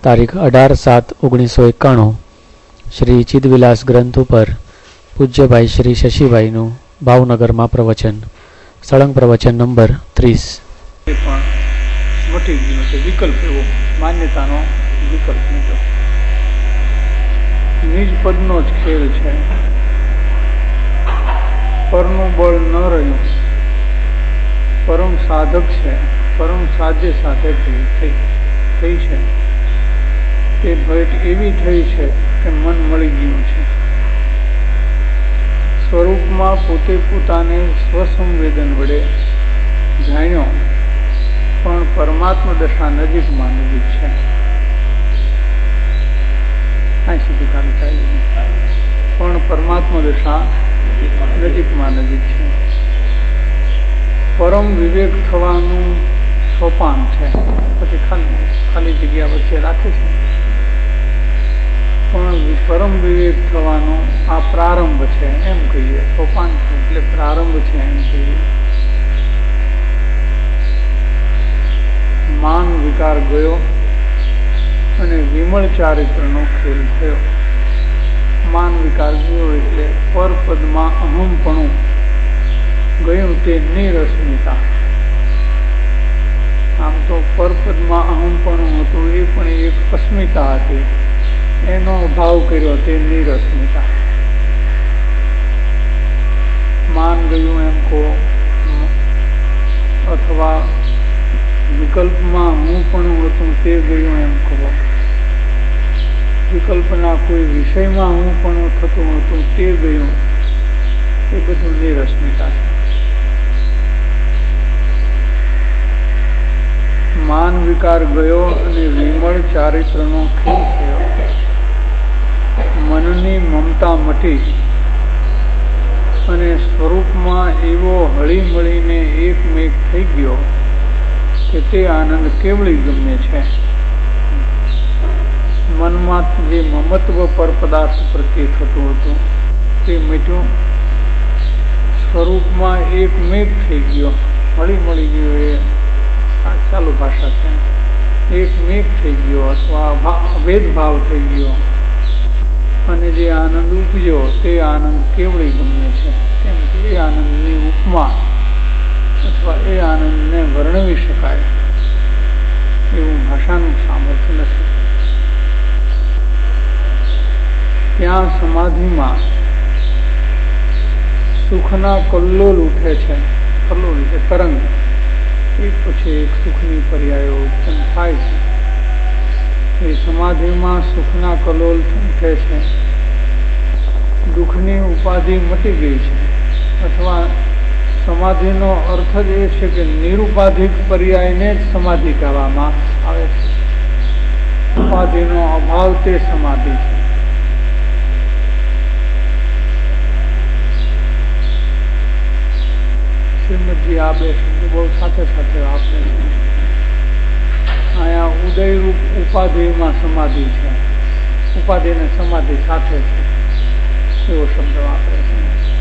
તારીખ 18/7/1991 શ્રી ચિદવિલાસ ગ્રંથ ઉપર પૂજ્યભાઈ શ્રી શશીભાઈનું ભાવનગરમાં પ્રવચન. સળંગ પ્રવચન નંબર 30. પણ મટી ગયું છે. વિકલ્પ એવો માન્યતાનો વિકલ્પ નીકળ્યો. નિજ પદનો જ ખેલ છે. પરનું બળ ન રહ્યું. પરમ સાધક છે. પરમ સાધ્ય સાથે થઈ છે. તે ભેટ એવી થઈ છે કે મન મળી ગયું છે. સ્વરૂપમાં પોતે પોતાને સ્વસંવેદન વડે જાણ્યો, પણ પરમાત્મા દશા નજીકમાં નજીક છે. અહીં સુધી ખાલી થાય, પણ પરમાત્મા દશા નજીકમાં નજીક છે. પરમ વિવેક થવાનું સોપાન છે. પછી ખાલી જગ્યા વચ્ચે રાખે છે. પણ પરમ વિવેક થવાનો આ પ્રારંભ છે એમ કહીએ. સોપાન છે એટલે પ્રારંભ છે એમ કહીએ. માન વિકાર ગયો અને વિમળ ચારિત્રનો ખેલ થયો. માન વિકાર ગયો એટલે પરપદમાં અહમપણું ગયું, તે નિરસ્મિતા. આમ તો પરપદમાં અહમપણું હતું, એ પણ એક અસ્મિતા હતી. એનો ભાવ કર્યો તે નિરસ્મિતા. માન ગયું એમ કહો, અથવા વિકલ્પમાં હું પણ હતું તે ગયું એમ કહો. વિકલ્પના કોઈ વિષયમાં હું પણ થતું હતું તે ગયું, એ બધું નિરસ્મિતા છે. માન વિકાર ગયો અને વિમળ ચારિત્રનો ખેલ થયો. મનની મમતા મટી અને સ્વરૂપમાં એવો હળી મળીને એકમેક થઈ ગયો કે તે આનંદ કેવળી ગમ્ય છે. મનમાં જે મમત્વ પર પદાર્થ પ્રત્યે થતું હતું તે મટ્યું. સ્વરૂપમાં એકમેક થઈ ગયો, હળી મળી ગયો. એ ચાલુ ભાષા છે. એકમેક થઈ ગયો અથવા ભેદભાવ થઈ ગયો અને જે આનંદ ઉપજ્યો તે આનંદ કેવળી ગમ્ય છે. કેમ કે એ આનંદની ઉપમા અથવા એ આનંદને વર્ણવી શકાય એવું ભાષાનું સામર્થ્ય નથી. ત્યાં સમાધિમાં સુખના કલ્લોલ ઉઠે છે. કલ્લોલ એટલે તરંગ. એક પછી એક સુખની પર્યાયો ઉત્પન્ન થાય છે. એ સમાધિમાં સુખના કલોલ ઉઠે છે. દુઃખની ઉપાધિ મટી ગઈ છે. અથવા સમાધિનો અર્થ જ એ છે કે નિરુપાધિક પર્યાયને જ સમાધિ કહેવામાં આવે છે. ઉપાધિનો અભાવ તે સમાધિ છે. શ્રીમદજી આ બે શબ્દો બહુ સાથે સાથે વાપરે છે. અહીંયા ઉદયરૂપ ઉપાધિમાં સમાધિ છે. ઉપાધિ અને સમાધિ સાથે છે એવો શબ્દ વાપરે છે.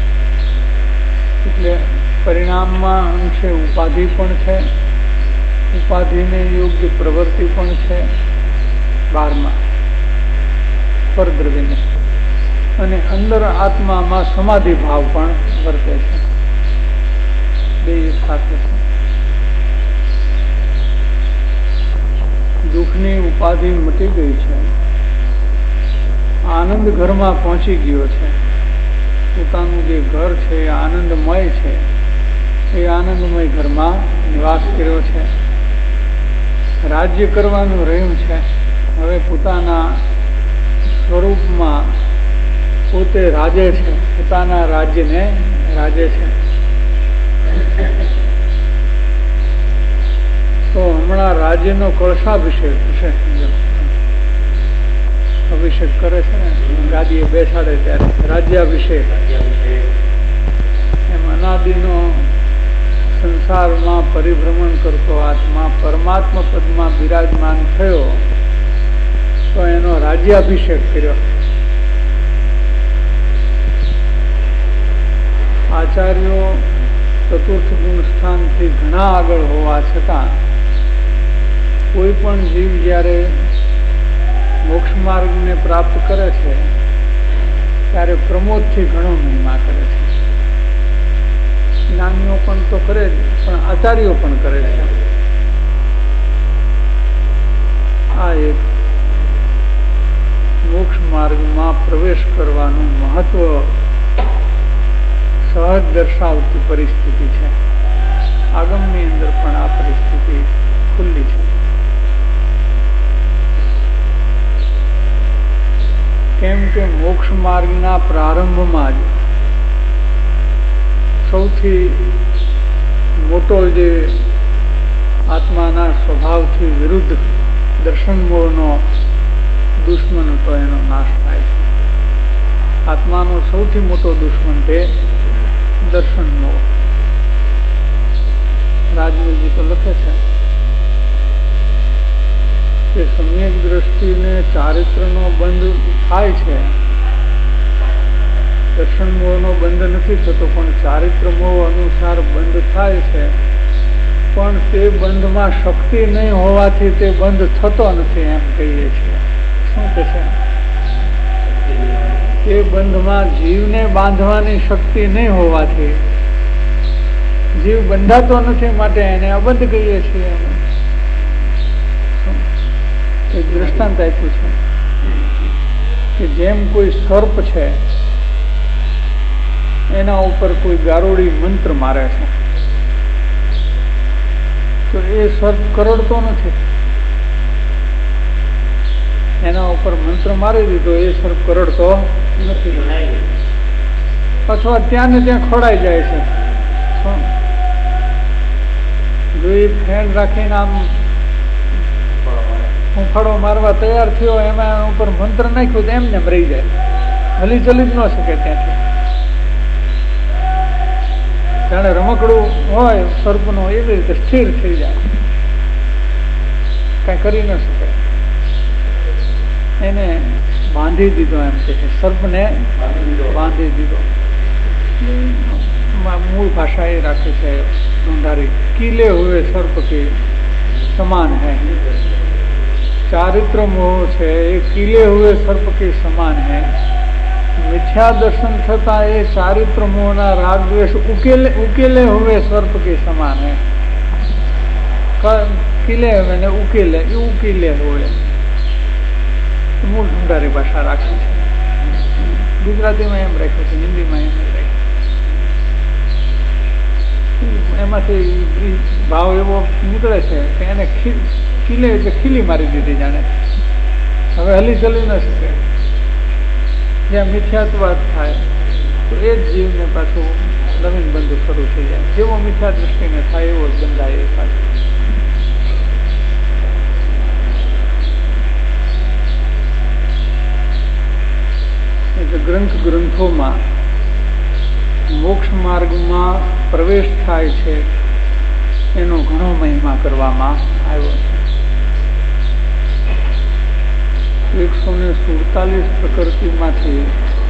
એટલે પરિણામમાં અંશે ઉપાધિ પણ છે, ઉપાધિને યોગ્ય પ્રવૃત્તિ પણ છે બહારમાં પરદ્રવ્યને, અને અંદર આત્મામાં સમાધિ ભાવ પણ વર્તે છે. બે એક સાથે છે. દુઃખની ઉપાધિ મટી ગઈ છે. આનંદ ઘરમાં પહોંચી ગયો છે. પોતાનું જે ઘર છે એ આનંદમય છે. એ આનંદમય ઘરમાં નિવાસ કર્યો છે. રાજ્ય કરવાનું રહ્યું છે. હવે પોતાના સ્વરૂપમાં પોતે રાજે છે. પોતાના રાજ્યને રાજે છે. તો હમણાં રાજ્યનો કળશાભિષેક થશે. અભિષેક કરે છે ને, ગાદીએ બેસાડે ત્યારે રાજ્યાભિષેક. એમ અનાદિનો સંસારમાં પરિભ્રમણ કરતો આત્મા પરમાત્મા પદમાં બિરાજમાન થયો તો એનો રાજ્યાભિષેક કર્યો. આચાર્યો ચતુર્થ ગુણ સ્થાનથી ઘણા આગળ હોવા છતાં કોઈ પણ જીવ જ્યારે મોક્ષ માર્ગ ને પ્રાપ્ત કરે છે ત્યારે પ્રમોદથી ઘણો મહિમા કરે છે. જ્ઞાનીઓ પણ તો કરે જ, પણ આચાર્યો પણ કરે છે. આ એક મોક્ષ માર્ગમાં પ્રવેશ કરવાનું મહત્વ સહજ દર્શાવતી પરિસ્થિતિ છે. આગમની અંદર પણ આ પરિસ્થિતિ ખુલ્લી છે. કેમ કે મોક્ષ માર્ગના પ્રારંભમાં જ સૌથી મોટો જે આત્માના સ્વભાવથી વિરુદ્ધ દર્શન મોહનો દુશ્મન હતો એનો નાશ થાય છે. આત્માનો સૌથી મોટો દુશ્મન તે દર્શન મોહ. રાજવીરજી તો લખે છે કે સમ્યક દ્રષ્ટિને ચારિત્રનો બંધ થાય છે. દર્શન મોહનો બંધ નથી થતો, પણ ચારિત્ર મોહ અનુસાર બંધ થાય છે. પણ તે બંધમાં શક્તિ નહીં હોવાથી તે બંધ થતો નથી એમ કહીએ છીએ. શું કે છે? તે બંધમાં જીવને બાંધવાની શક્તિ નહીં હોવાથી જીવ બંધાતો નથી, માટે એને અબંધ કહીએ છીએ. એક દ્રષ્ટાંત આપ્યું છે કે જેમ કોઈ સર્પ છે એના ઉપર કોઈ ગારોડી મંત્ર મારે છે તો એ સર્પ કરડતો નથી. એના ઉપર મંત્ર મારી દીધો, એ સર્પ કરડતો નથી, અથવા ત્યાં ને ત્યાં ખોડાઈ જાય છે. જો એ ફેન રાખીને આમ હુંફાળો મારવા તૈયાર થયો, એમાં ઉપર મંત્ર નાખ્યું તો એમને રહી જાય, હલી ચલી જ ન શકે ત્યાંથી. જાણે રમકડું હોય સર્પનું એવી રીતે સ્થિર થઈ જાય, કઈ કરી ન શકે. એને બાંધી દીધો એમ કે છે, સર્પને બાંધી દીધો. મૂળ ભાષા એ રાખે છે ઢૂંઢારી, કિલે હુए સર્પ के समान है. चारित्र मोह છે એ કિલે હુए સર્પ के समान है. मिथ्या दर्शन થતા એ ચારિત્ર મોહના રાગ દ્વેષ ઉકેલે હુए સર્પ के समान है. કિલે हुए ને ઉકેલે, એ ઉકેલે हुए મૂળ ઢૂંઢારી ભાષા રાખી છે. ગુજરાતીમાં એમ રાખ્યું છે, હિન્દીમાં એમ રાખ્યું. એમાંથી ભાવ એવો નીકળે છે કે એને ખીલે એટલે ખીલી મારી દીધી, જાણે હવે હલી ચલી ન શકે. જ્યાં મિથ્યાત્વાદ થાય તો એ જ જીવને પાછું નવીન બંધ શરૂ થઈ જાય. જેવો મિથ્યા દૃષ્ટિને થાય એવો જ બંધાય એ પાછું. એટલે ગ્રંથોમાં મોક્ષ માર્ગમાં પ્રવેશ થાય છે એનો ઘણો મહિમા કરવામાં આવ્યો છે. 147 પ્રકૃતિમાંથી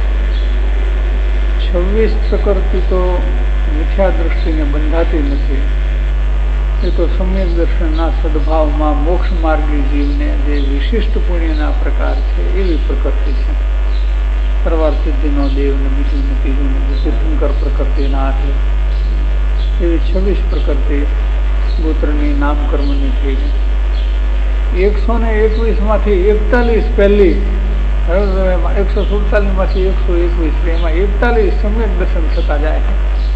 26 પ્રકૃતિ તો મિથ્યા દૃષ્ટિને બંધાતી નથી. એ તો સમ્યક દર્શનના સદભાવમાં મોક્ષ માર્ગી જીવને જે વિશિષ્ટ પુણ્યના પ્રકાર છે એવી પ્રકૃતિ છે. પરવાર સિદ્ધિનો દેવ ને બીજું ને ત્રીજું ને તીર્થંકર પ્રકૃતિના હાથે એવી 26 પ્રકૃતિ ગોત્રની નામકર્મની થઈ ગઈ. 121 માંથી 41 પહેલી, 147 માંથી 121, એમાં 41 સમ્યક દર્શન થતા જાય.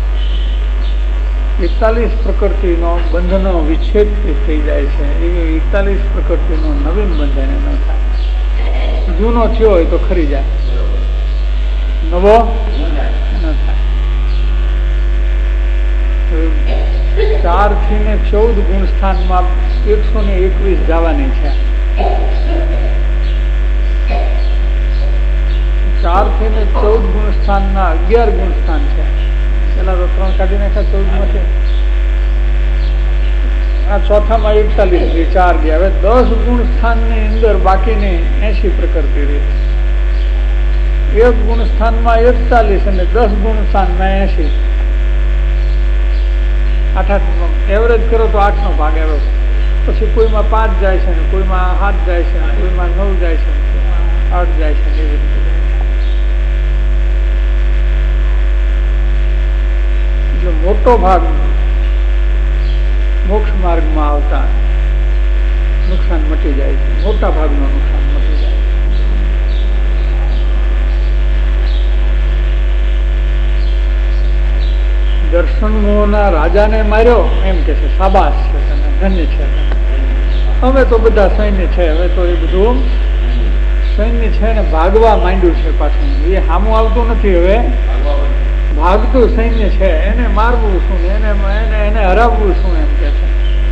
41 પ્રકૃતિનો બંધનો વિચ્છેદ થઈ જાય છે. એવી 41 પ્રકૃતિનો નવીન બંધન ન થાય. જૂનો થયો હોય તો ખરી જાય, નવો ન થાય. 4 થી 14 ગુણ સ્થાનમાં 121 જવાની છે. 4 થી 14 ગુણ સ્થાનના 11 ગુણ સ્થાન છે. પેલા તો 3 કાઢી નાખ્યા 14 માંથી. આ ચોથામાં 41, 4 ગયા. હવે 10 ગુણ સ્થાન ની અંદર બાકીની 80 પ્રકૃતિ રહી. 1 ગુણ સ્થાનમાં 41 અને 10 ગુણ સ્થાનમાં 80. 8 એવરેજ કરો તો 8નો ભાગ આવ્યો. પછી કોઈમાં 5 જાય છે, કોઈમાં 7 જાય છે, કોઈમાં 9 જાય છે. અડ જાય છે, નિવૃત્ત જાય છે. એટલે મોટો ભાગ મોક્ષ માર્ગમાં આવતા નુકસાન મટી જાય છે, મોટા ભાગનું નુકસાન મટી જાય છે. દર્શન મોહના રાજાને માર્યો એમ કે છે, શાબાશ છે તને, ધન્ય છે. હવે તો બધા સૈન્ય છે, હવે તો એ બધું સૈન્ય છે ને ભાગવા માંડ્યું છે પાછું. એ સામું આવતું નથી, હવે ભાગતું સૈન્ય છે, એને મારવું શું, એને હરાવવું શું, એમ કે છે.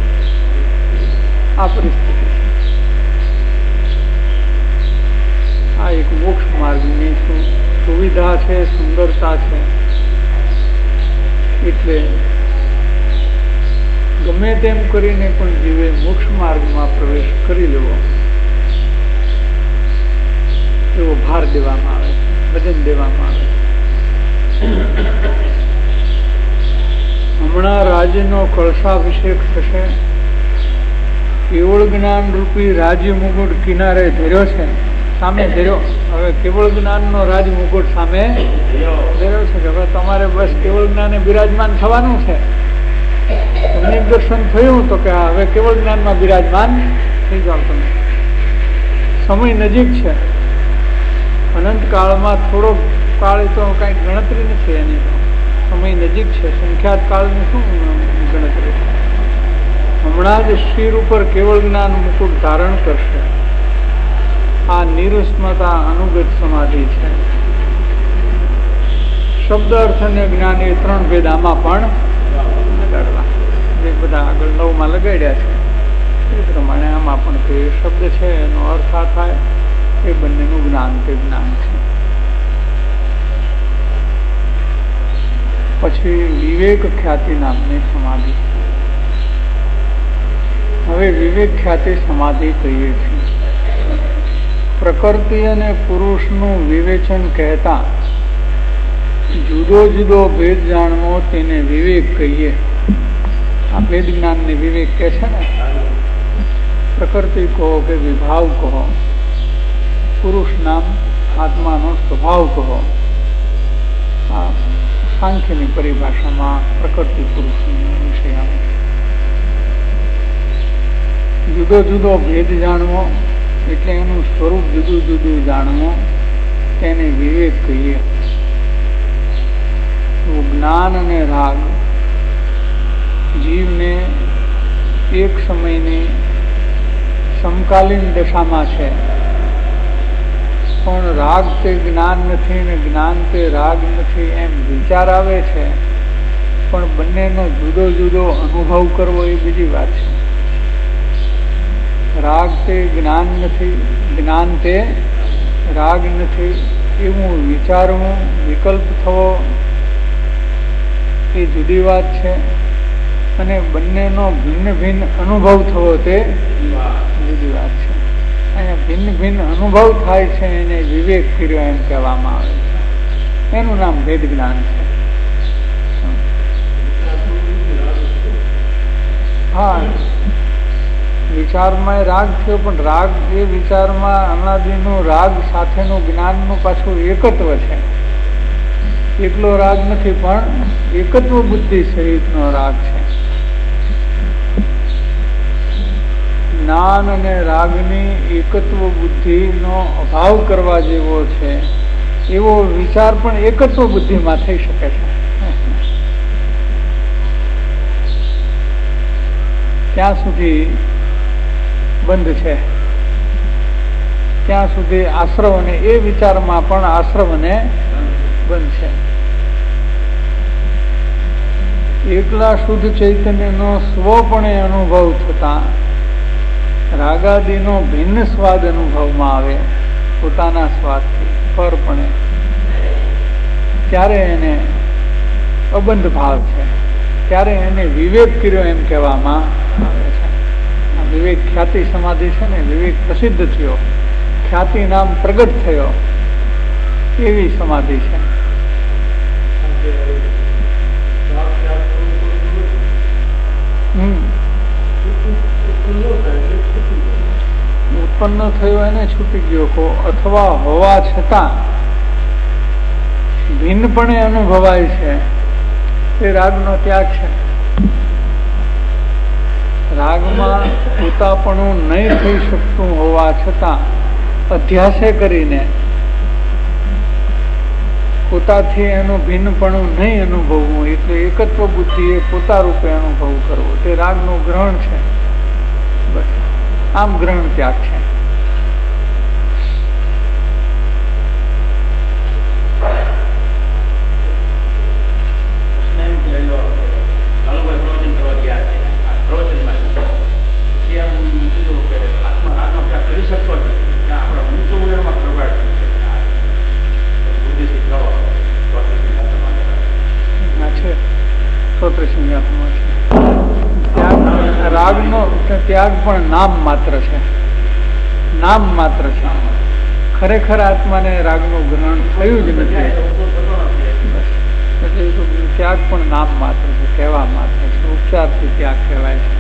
આ પરિસ્થિતિ છે. આ એક મોક્ષ માર્ગની સુવિધા છે, સુંદરતા છે. એટલે ગમે તેમ કરીને પણ જીવે મોક્ષ માર્ગમાં પ્રવેશ કરી લેવો એવો ભાર દેવામાં આવે છે, વજન દેવામાં આવે છે. હમણાં રાજ્યનો કળશાભિષેક થશે. કેવળ જ્ઞાન રૂપી રાજ્ય મુકુટ કિનારે ધર્યો છે, સામે ધર્યો. હવે કેવળ જ્ઞાનનો રાજ મુકુટ સામે ધર્યો છે કે હવે તમારે બસ કેવળ જ્ઞાને બિરાજમાન થવાનું છે. તમને દર્શન થયું તો કે હવે કેવળ જ્ઞાનમાં બિરાજમાન થઈ જાવ તમે. સમય નજીક છે, અનંત કાળમાં થોડો કાળ તો કઈ ગણતરી નથી એની. તો સમય નજીક છે, સંખ્યાત કાળની શું ગણતરી. હમણાં જ શિર ઉપર કેવળ જ્ઞાન મુકુટ ધારણ કરશે. આ નિરસ્મતા અનુગત સમાધિ છે. શબ્દ અર્થ અને જ્ઞાન એ ત્રણ ભેદ આમાં પણ લગાડવા, જે બધા આગળ 9 લગાડ્યા છે એ પ્રમાણે આમાં પણ તે શબ્દ છે એનો અર્થ આ થાય, એ બંનેનું જ્ઞાન તે જ્ઞાન છે. પછી વિવેક ખ્યાતિ નામની સમાધિ. હવે વિવેક ખ્યાતિ સમાધિ કહીએ છીએ. પ્રકૃતિ અને પુરુષનું વિવેચન કહેતા જુદો જુદો ભેદ જાણવો તેને વિવેક કહીએ. આ ભેદ જ્ઞાનને વિવેક કહે છે ને. પ્રકૃતિ કહો કે વિભાવ કહો, પુરુષ નામ આત્માનો સ્વભાવ કહો. આ સાંખ્યની પરિભાષામાં પ્રકૃતિ પુરુષનો વિષય આવે. જુદો જુદો ભેદ જાણવો એટલે એનું સ્વરૂપ જુદું જુદું જાણવું તેને વિવેક કહીએ. જ્ઞાન અને રાગ જીવને એક સમયની સમકાલીન દશામાં છે, પણ રાગ તે જ્ઞાન નથી ને જ્ઞાન તે રાગ નથી એમ વિચાર આવે છે, પણ બંનેનો જુદો જુદો અનુભવ કરવો એ બીજી વાત છે. રાગ તે જ્ઞાન નથી, જ્ઞાન તે રાગ નથી એવું વિચારવું, વિકલ્પ થવો એ જુદી વાત છે. અને બંનેનો ભિન્ન ભિન્ન અનુભવ થવો તે જુદી વાત છે. અહીંયા ભિન્ન ભિન્ન અનુભવ થાય છે એને વિવેક કર્યો એમ કહેવામાં આવે છે. એનું નામ ભેદ જ્ઞાન છે. હા, વિચારમાં રાગ થયો, પણ રાગ એ વિચારમાં અનાદિનું રાગ સાથેનું જ્ઞાનનું પાછું એકત્વ છે. એકલો રાગ નથી, પણ એકત્વ બુદ્ધિ સહિતનો રાગ છે. જ્ઞાન અને રાગની એકત્વ બુદ્ધિનો અભાવ કરવા જેવો છે એવો વિચાર પણ એકત્વ બુદ્ધિમાં થઈ શકે છે. ત્યાં સુધી બંધ છે, ત્યાં સુધી આશ્રવ અને એ વિચારમાં પણ આશ્રવ અને બંધ છે. એકલા શુદ્ધ ચૈતન્યનો સ્વપણે અનુભવ થતા રાગાદિનો ભિન્ન સ્વાદ અનુભવમાં આવે પોતાના સ્વાદથી પરપણે, ત્યારે એને અબંધ ભાવ છે, ત્યારે એને વિવેક કર્યો એમ કહેવામાં આવે છે. વિવેક ખ્યાતિ સમાધિ છે ને, વિવેક પ્રસિદ્ધ થયો, ખ્યાતિ નામ પ્રગટ થયો એવી સમાધિ છે. ઉત્પન્ન થયો એને છૂટી ગયો અથવા હોવા છતાં ભિન્નપણે અનુભવાય છે એ રાગનો ત્યાગ છે. રાગમાં પોતાપણું નહીં થઈ શકતું હોવા છતાં અધ્યાસે કરીને પોતાથી એનું ભિન્નપણું નહીં અનુભવવું એટલે એકત્વ બુદ્ધિ એ પોતા રૂપે અનુભવ કરવો તે રાગનું ગ્રહણ છે. બસ આમ ગ્રહણ ત્યાગ છે. રાગનો ત્યાગ પણ નામ માત્ર છે. નામ માત્ર છે. ખરેખર આત્માને રાગનું ગ્રહણ થયું જ નથી. ત્યાગ પણ નામ માત્ર છે, કહેવા માત્ર છે, ઉપચારથી ત્યાગ કહેવાય છે.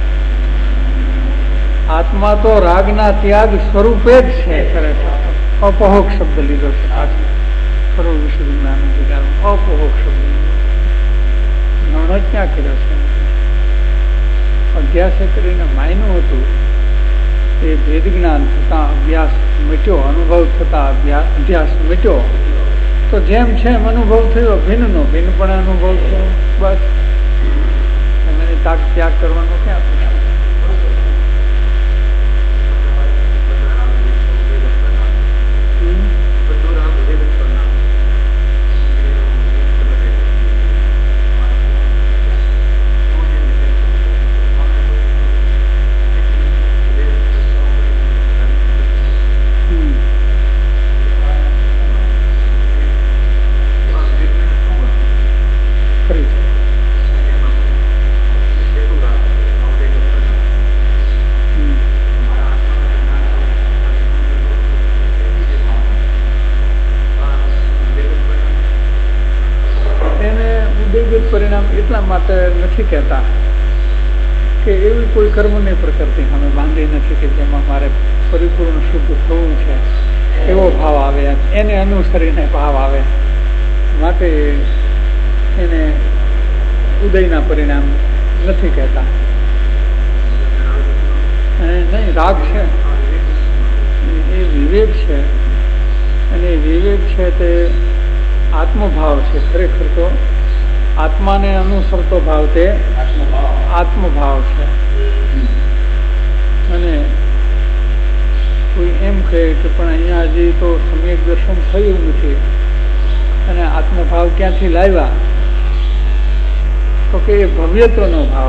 આત્મા તો રાગના ત્યાગ સ્વરૂપે જ છે. ખરેખર અપહોક શબ્દ લીધો છે. સર્વ વિશુદ્ધ જ્ઞાન અપહોક શબ્દ ગ્રહણ જ ક્યાં કર્યો છે? અભ્યાસ કરીને માયનું હતું એ ભેદ જ્ઞાન થતા અભ્યાસ મિટ્યો, અનુભવ થતા અભ્યાસ મિટ્યો તો જેમ છે એમ અનુભવ થયો. ભિન્નનો ભિન્ન પણ અનુભવ થયો. બસ એમને ત્યાગ કરવાનો ક્યાં? પરિણામ એટલા માટે નથી કહેતા કે એવી કોઈ કર્મની પ્રકૃતિ અમે બાંધી નથી કે જેમાં મારે પરિપૂર્ણ શુદ્ધ થવું છે એવો ભાવ આવે, એને અનુસરીને ભાવ આવે માટે એને ઉદયના પરિણામ નથી કહેતા. નહીં, રાગ છે એ વિવેક છે અને વિવેક છે તે આત્મભાવ છે. ખરેખર તો આત્માને અનુસરતો ભાવ તે આત્મભાવ છે. અને કોઈ એમ કહે કે પણ અહીંયા હજી તો સમ્યક દર્શન થયું નથી અને આત્મભાવ ક્યાંથી લાવ્યા તો કે એ ભવ્યત્વનો ભાવ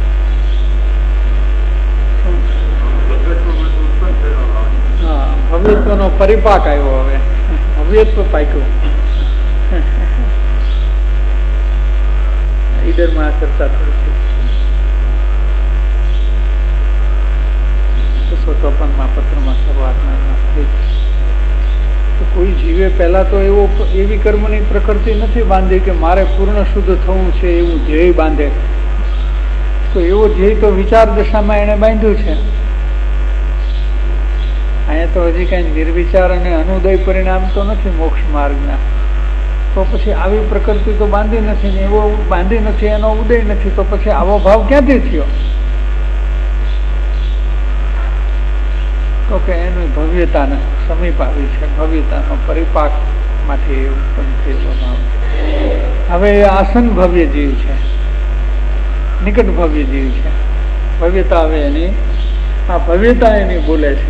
છે. હા, ભવ્યત્વનો પરિપાક આવ્યો. હવે ભવ્યત્વ પાક્યું. ઈડરમાં ચર્ચા થઈ છે. 653માં પત્રમાં શરૂઆતમાં થઈ તો કોઈ જીવે પહેલા તો એવી કર્મની પ્રકૃતિ નથી બાંધી કે મારે પૂર્ણ શુદ્ધ થવું છે એવું ધ્યેય બાંધે. તો એવો ધ્યેય તો વિચાર દશામાં એને બાંધ્યું છે. અહીંયા તો હજી કઈ નિર્વિચાર અને અનુદય પરિણામ તો નથી મોક્ષ માર્ગના. તો પછી આવી પ્રકૃતિ તો બાંધી નથી ને એવો બાંધી નથી, એનો ઉદય નથી, તો પછી આવો ભાવ ક્યાંથી થયો? તો કે એની ભવ્યતાને સમીપ આવી છે. ભવ્યતાનો પરિપાક માંથી ઉત્પન્ન થયેલો ભાવ. હવે આસન ભવ્ય જીવ છે, નિકટ ભવ્ય જીવ છે. ભવ્યતા હવે એની આ ભવ્યતા એની બોલે છે.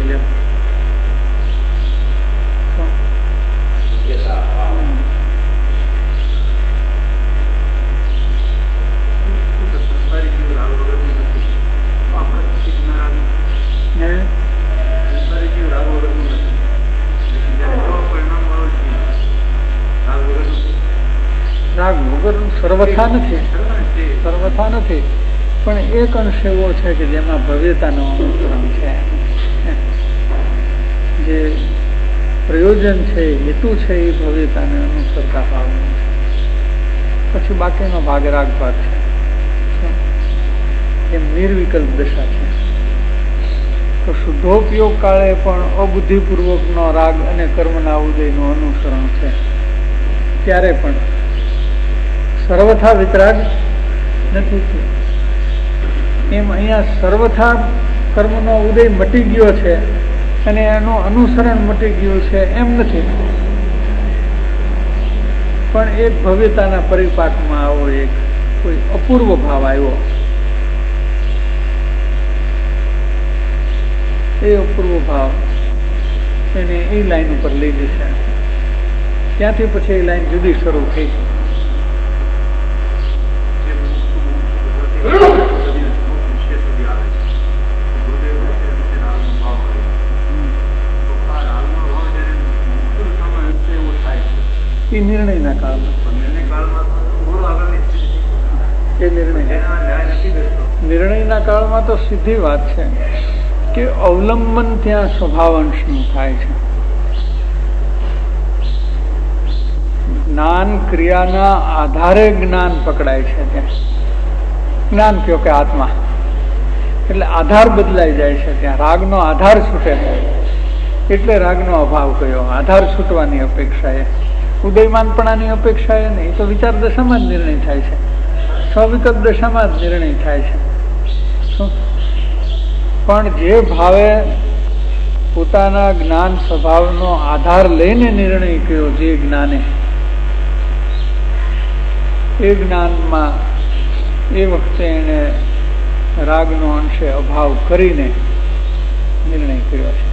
રાગ વગર સર્વથા નથી, પણ એક અંશ એવો છે કે જેમાં ભવ્યતાનો અનુક્રમ છે. જે પ્રયોજન છે, હેતુ છે એ ભવ્યતાને અનુસરતા ભાવનું છે. પછી બાકીનો ભાગ રાગ ભાગ છે. એમ નિર્વિકલ્પ દશા છે. તો શુદ્ધોપયોગ કાળે પણ અબુદ્ધિપૂર્વકનો રાગ અને કર્મના ઉદયનું અનુસરણ છે. ત્યારે પણ સર્વથા વિતરાગ નથી થયો. એમ અહીંયા સર્વથા કર્મનો ઉદય મટી ગયો છે અને એનું અનુસરણ મટી ગયું છે એમ નથી, પણ એક ભવ્યતાના પરિપાકમાં આવો એક કોઈ અપૂર્વ ભાવ આવ્યો. એ અપૂર્વ ભાવ એને એ લાઈન ઉપર લઈ જશે. ત્યાંથી પછી એ લાઈન જુદી શરૂ થઈ. એ નિર્ણયના કાળમાં તો સીધી વાત છે કે અવલંબન ત્યાં સ્વભાવંશનું થાય છે. જ્ઞાન ક્રિયાના આધારે જ્ઞાન પકડાય છે. ત્યાં જ્ઞાન કયો કે આત્મા, એટલે આધાર બદલાઈ જાય છે. ત્યાં રાગનો આધાર છૂટે એટલે રાગનો અભાવ કયો. આધાર છૂટવાની અપેક્ષા એ ઉદયમાનપણાની અપેક્ષા એ નહીં, તો વિચાર દશામાં જ નિર્ણય થાય છે. સ્વવિકલ્પ દશામાં જ નિર્ણય થાય છે. પણ જે ભાવે પોતાના જ્ઞાન સ્વભાવનો આધાર લઈને નિર્ણય કર્યો, જે જ્ઞાને એ જ્ઞાનમાં એ વખતે એને રાગનો અંશે અભાવ કરીને નિર્ણય કર્યો છે.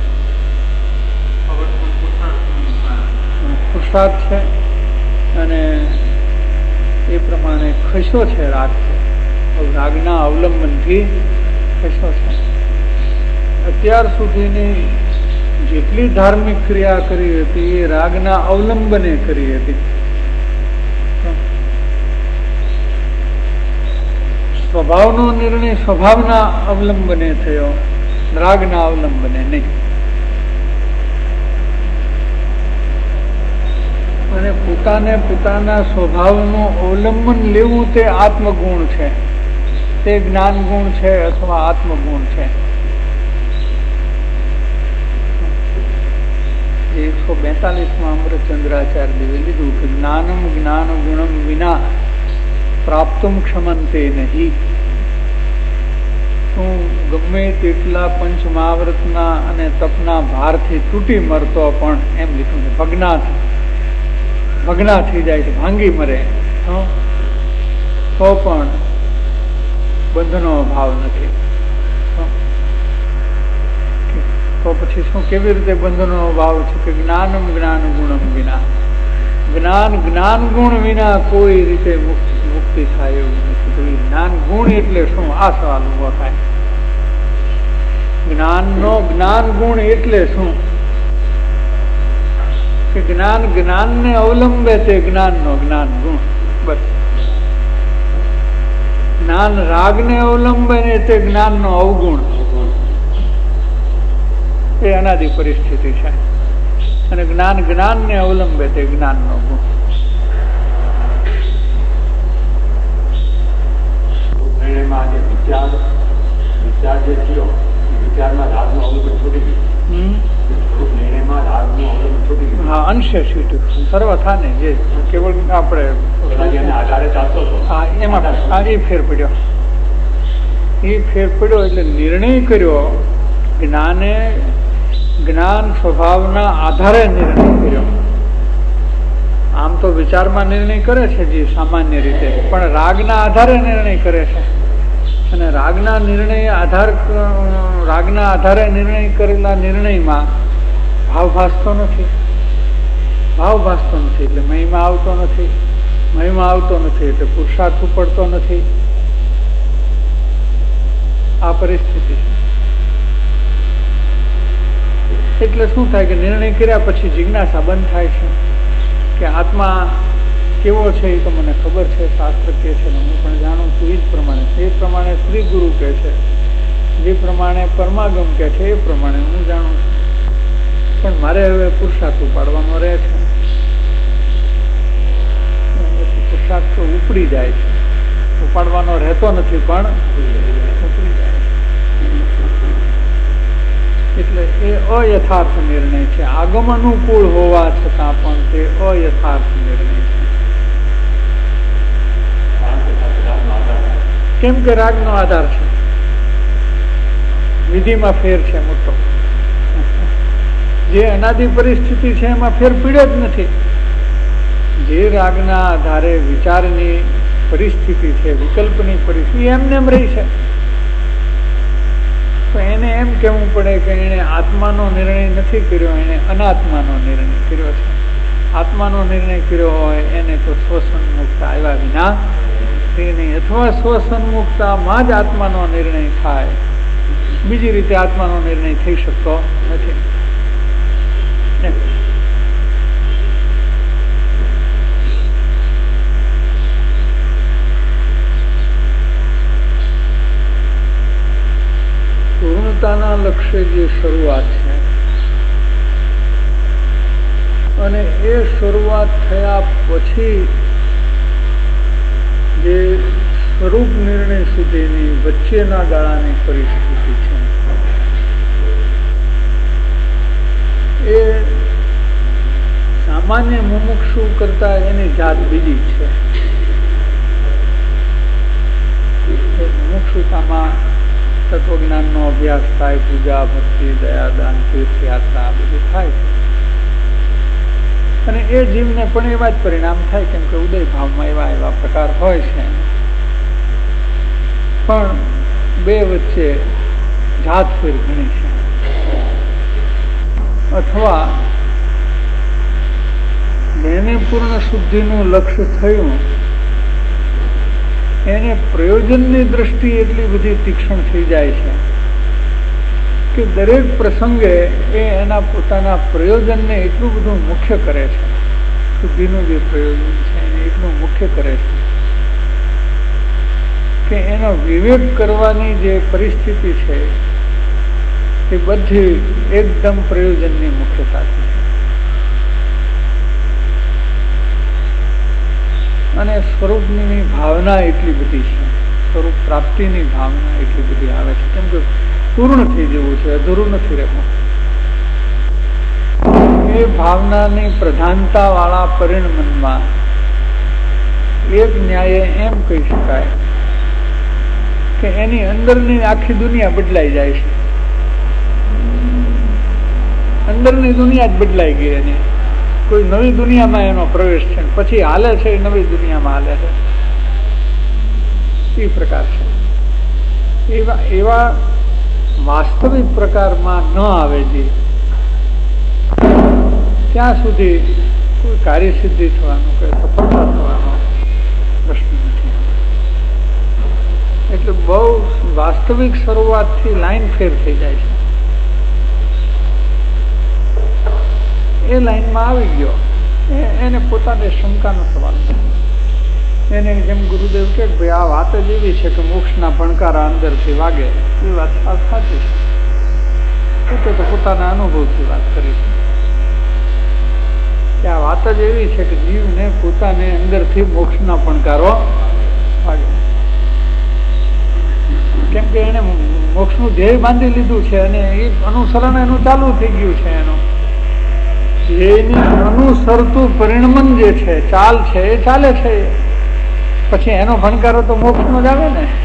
પુરુષાર્થ છે અને એ પ્રમાણે ખસ્યો છે રાગ. રાગના અવલંબનથી ખસ્યો છે. અત્યાર સુધીની જેટલી ધાર્મિક ક્રિયા કરી હતી એ રાગના અવલંબને કરી હતી. સ્વભાવનો નિર્ણય સ્વભાવના અવલંબને થયો, રાગના અવલંબને નહીં. અને પોતાને પોતાના સ્વભાવનું અવલંબન લેવું તે આત્મગુણ છે, તે જ્ઞાન ગુણ છે અથવા આત્મગુણ છે. 142માં અમૃતચંદ્રાચાર્ય દેવે લીધું કે જ્ઞાનમ જ્ઞાન ગુણમ વિના પ્રાપ્તુમ ક્ષમંતે નહીં. તું ગમે તેટલા પંચમહાવ્રતના અને તપના ભારથી તૂટી મરતો પણ એમ લીધું છે ભગ્ના થઈ જાય છે, ભાંગી મરે તો પણ બંધનો અભાવ નથી. તો પછી શું, કેવી રીતે બંધનો અભાવ છે? કે જ્ઞાનમ જ્ઞાન ગુણમ વિના, જ્ઞાન જ્ઞાન ગુણ વિના કોઈ રીતે મુક્તિ થાય એવું નથી. તો એ જ્ઞાન ગુણ એટલે શું, આ સવાલ ઉભો થાય. જ્ઞાનનો જ્ઞાન ગુણ એટલે શું? કે જ્ઞાન જ્ઞાનને અવલંબે તે જ્ઞાનનો જ્ઞાન ગુણ. બસ. જ્ઞાન રાગને અવલંબે ને તે જ્ઞાનનો અવગુણ. એ અનાદિ પરિસ્થિતિ છે. અને જ્ઞાન જ્ઞાનને અવલંબે તે જ્ઞાનનો ગુણ. વિચાર જે થયો વિચારમાં રાગનું અવલંબન છૂટી ગયું. હા, અંશે છૂટ્યું. સર્વથા ને જે કેવળ આપણે આધારે ચાલતો હતો એમાં એ ફેર પડ્યો. એ ફેર પડ્યો એટલે નિર્ણય કર્યો. જ્ઞાને જ્ઞાન સ્વભાવના આધારે નિર્ણય કર્યો. આમ તો વિચારમાં નિર્ણય કરે છે જે સામાન્ય રીતે, પણ રાગના આધારે નિર્ણય કરે છે. અને રાગના આધારે નિર્ણય કરેલા નિર્ણયમાં ભાવ ભાસતો નથી. ભાવ ભાસતો નથી એટલે મહિમા આવતો નથી. મહિમા આવતો નથી એટલે પુરુષાર્થ પડતો નથી. આ પરિસ્થિતિ છે. એટલે શું થાય કે નિર્ણય કર્યા પછી જિજ્ઞાસા બંધ થાય છે કે આત્મા કેવો છે એ તો મને ખબર છે, શાસ્ત્ર કહે છે, હું પણ જાણું છું. એ જ પ્રમાણે એ પ્રમાણે શ્રી ગુરુ કહે છે, જે પ્રમાણે પરમાગમ કહે છે એ પ્રમાણે હું જાણું છું. પણ મારે હવે પુરુષાર્થ ઉપાડવાનો રહે છે. પુરુષાર્થ તો ઉપડી જાય છે, ઉપાડવાનો રહેતો નથી પણ ઉપડી જાય. એટલે એ અયથાર્થ નિર્ણય છે. આગમ અનુકૂળ હોવા છતાં પણ તે અયથાર્થ નિર્ણય છે. કેમ કે રાગનો આધાર છે, વિધિમાં ફેર છે મોટો. જે અનાદિ પરિસ્થિતિ છે એમાં ફેર પીડે જ નથી. જે રાગના આધારે વિચારની પરિસ્થિતિ છે, વિકલ્પની પરિસ્થિતિ એમને એમ રહી છે, તો એને એમ કહેવું પડે કે એને આત્માનો નિર્ણય નથી કર્યો, એને અનાત્માનો નિર્ણય કર્યો છે. આત્માનો નિર્ણય કર્યો હોય એને તો સ્વસન્મુખતા આવ્યા વિના નહીં, અથવા સ્વસન્મુખતામાં જ આત્માનો નિર્ણય થાય, બીજી રીતે આત્માનો નિર્ણય થઈ શકતો નથી. પૂર્ણતાના લક્ષ્ય જે શરૂઆત છે અને એ શરૂઆત થયા પછી જે સ્વરૂપ નિર્ણય સુધીની વચ્ચેના ગાળાની પરિસ્થિતિ છે એ સામાન્ય મુમુક્ષુ કરતા એની જાત બીજી છે. મુમુક્ષુતામાં તત્વજ્ઞાનનો અભ્યાસ થાય, પૂજા, ભક્તિ, દયાદાન, તીર્થયાત્રા બધું થાય છે અને એ જીવને પણ એવા જ પરિણામ થાય, કેમ કે ઉદય ભાવમાં એવા એવા પ્રકાર હોય છે. પણ બે વચ્ચે જાત ફેર ઘણી છે. અથવા જેને પૂર્ણ શુદ્ધિનું લક્ષ્ય થયું એને પ્રયોજનની દ્રષ્ટિ એટલી બધી તીક્ષ્ણ થઈ જાય છે કે દરેક પ્રસંગે એ એના પોતાના પ્રયોજનને એટલું બધું મુખ્ય કરે છે, શુદ્ધિનું જે પ્રયોજન છે એને એટલું મુખ્ય કરે છે કે એનો વિવેક કરવાની જે પરિસ્થિતિ છે એ બધી એકદમ પ્રયોજનની મુખ્યતાથી છે. અને સ્વરૂપની ભાવના એટલી બધી છે, સ્વરૂપ પ્રાપ્તિની ભાવના એટલી બધી આવે છે, કેમ કે પૂર્ણ થઈ જવું છે, અધૂરું નથી રહેવું. એ ભાવનાની પ્રધાનતા વાળા પરિણમનમાં એક ન્યાયે એમ કહી શકાય કે એની અંદરની આખી દુનિયા બદલાઈ જાય છે. અંદરની દુનિયા જ બદલાઈ ગઈ, એની કોઈ નવી દુનિયામાં એનો પ્રવેશ છે, પછી હાલે છે એ નવી દુનિયામાં હાલે છે. એ પ્રકાર છે. એવા વાસ્તવિક પ્રકારમાં ન આવે જે ત્યાં સુધી કોઈ કાર્યસિદ્ધિ થવાનો કે સફળતા થવાનો પ્રશ્ન નથી. એટલે બહુ વાસ્તવિક શરૂઆતથી લાઈન ફેર થઈ જાય છે. એ લાઈનમાં આવી ગયો એને પોતાને શંકાનો સવાલ છે. એને જેમ ગુરુદેવ કે ભાઈ આ વાત જ એવી છે કે મોક્ષના ભણકારા અંદરથી વાગે, એ વાત સાચી છે. તો પોતાના અનુભવથી વાત કરી છે કે આ વાત જ એવી છે કે જીવને પોતાને અંદરથી મોક્ષના ભણકારો વાગે. કેમ કે એને મોક્ષનું ધ્યેય બાંધી લીધું છે અને એ અનુસરણ એનું ચાલુ થઈ ગયું છે. એનું ધ્યેયને અનુસરતું પરિણમન જે છે, ચાલ છે, એ ચાલે છે. પછી એનો ભણકારો તો મોક્ષનો જ આવે ને.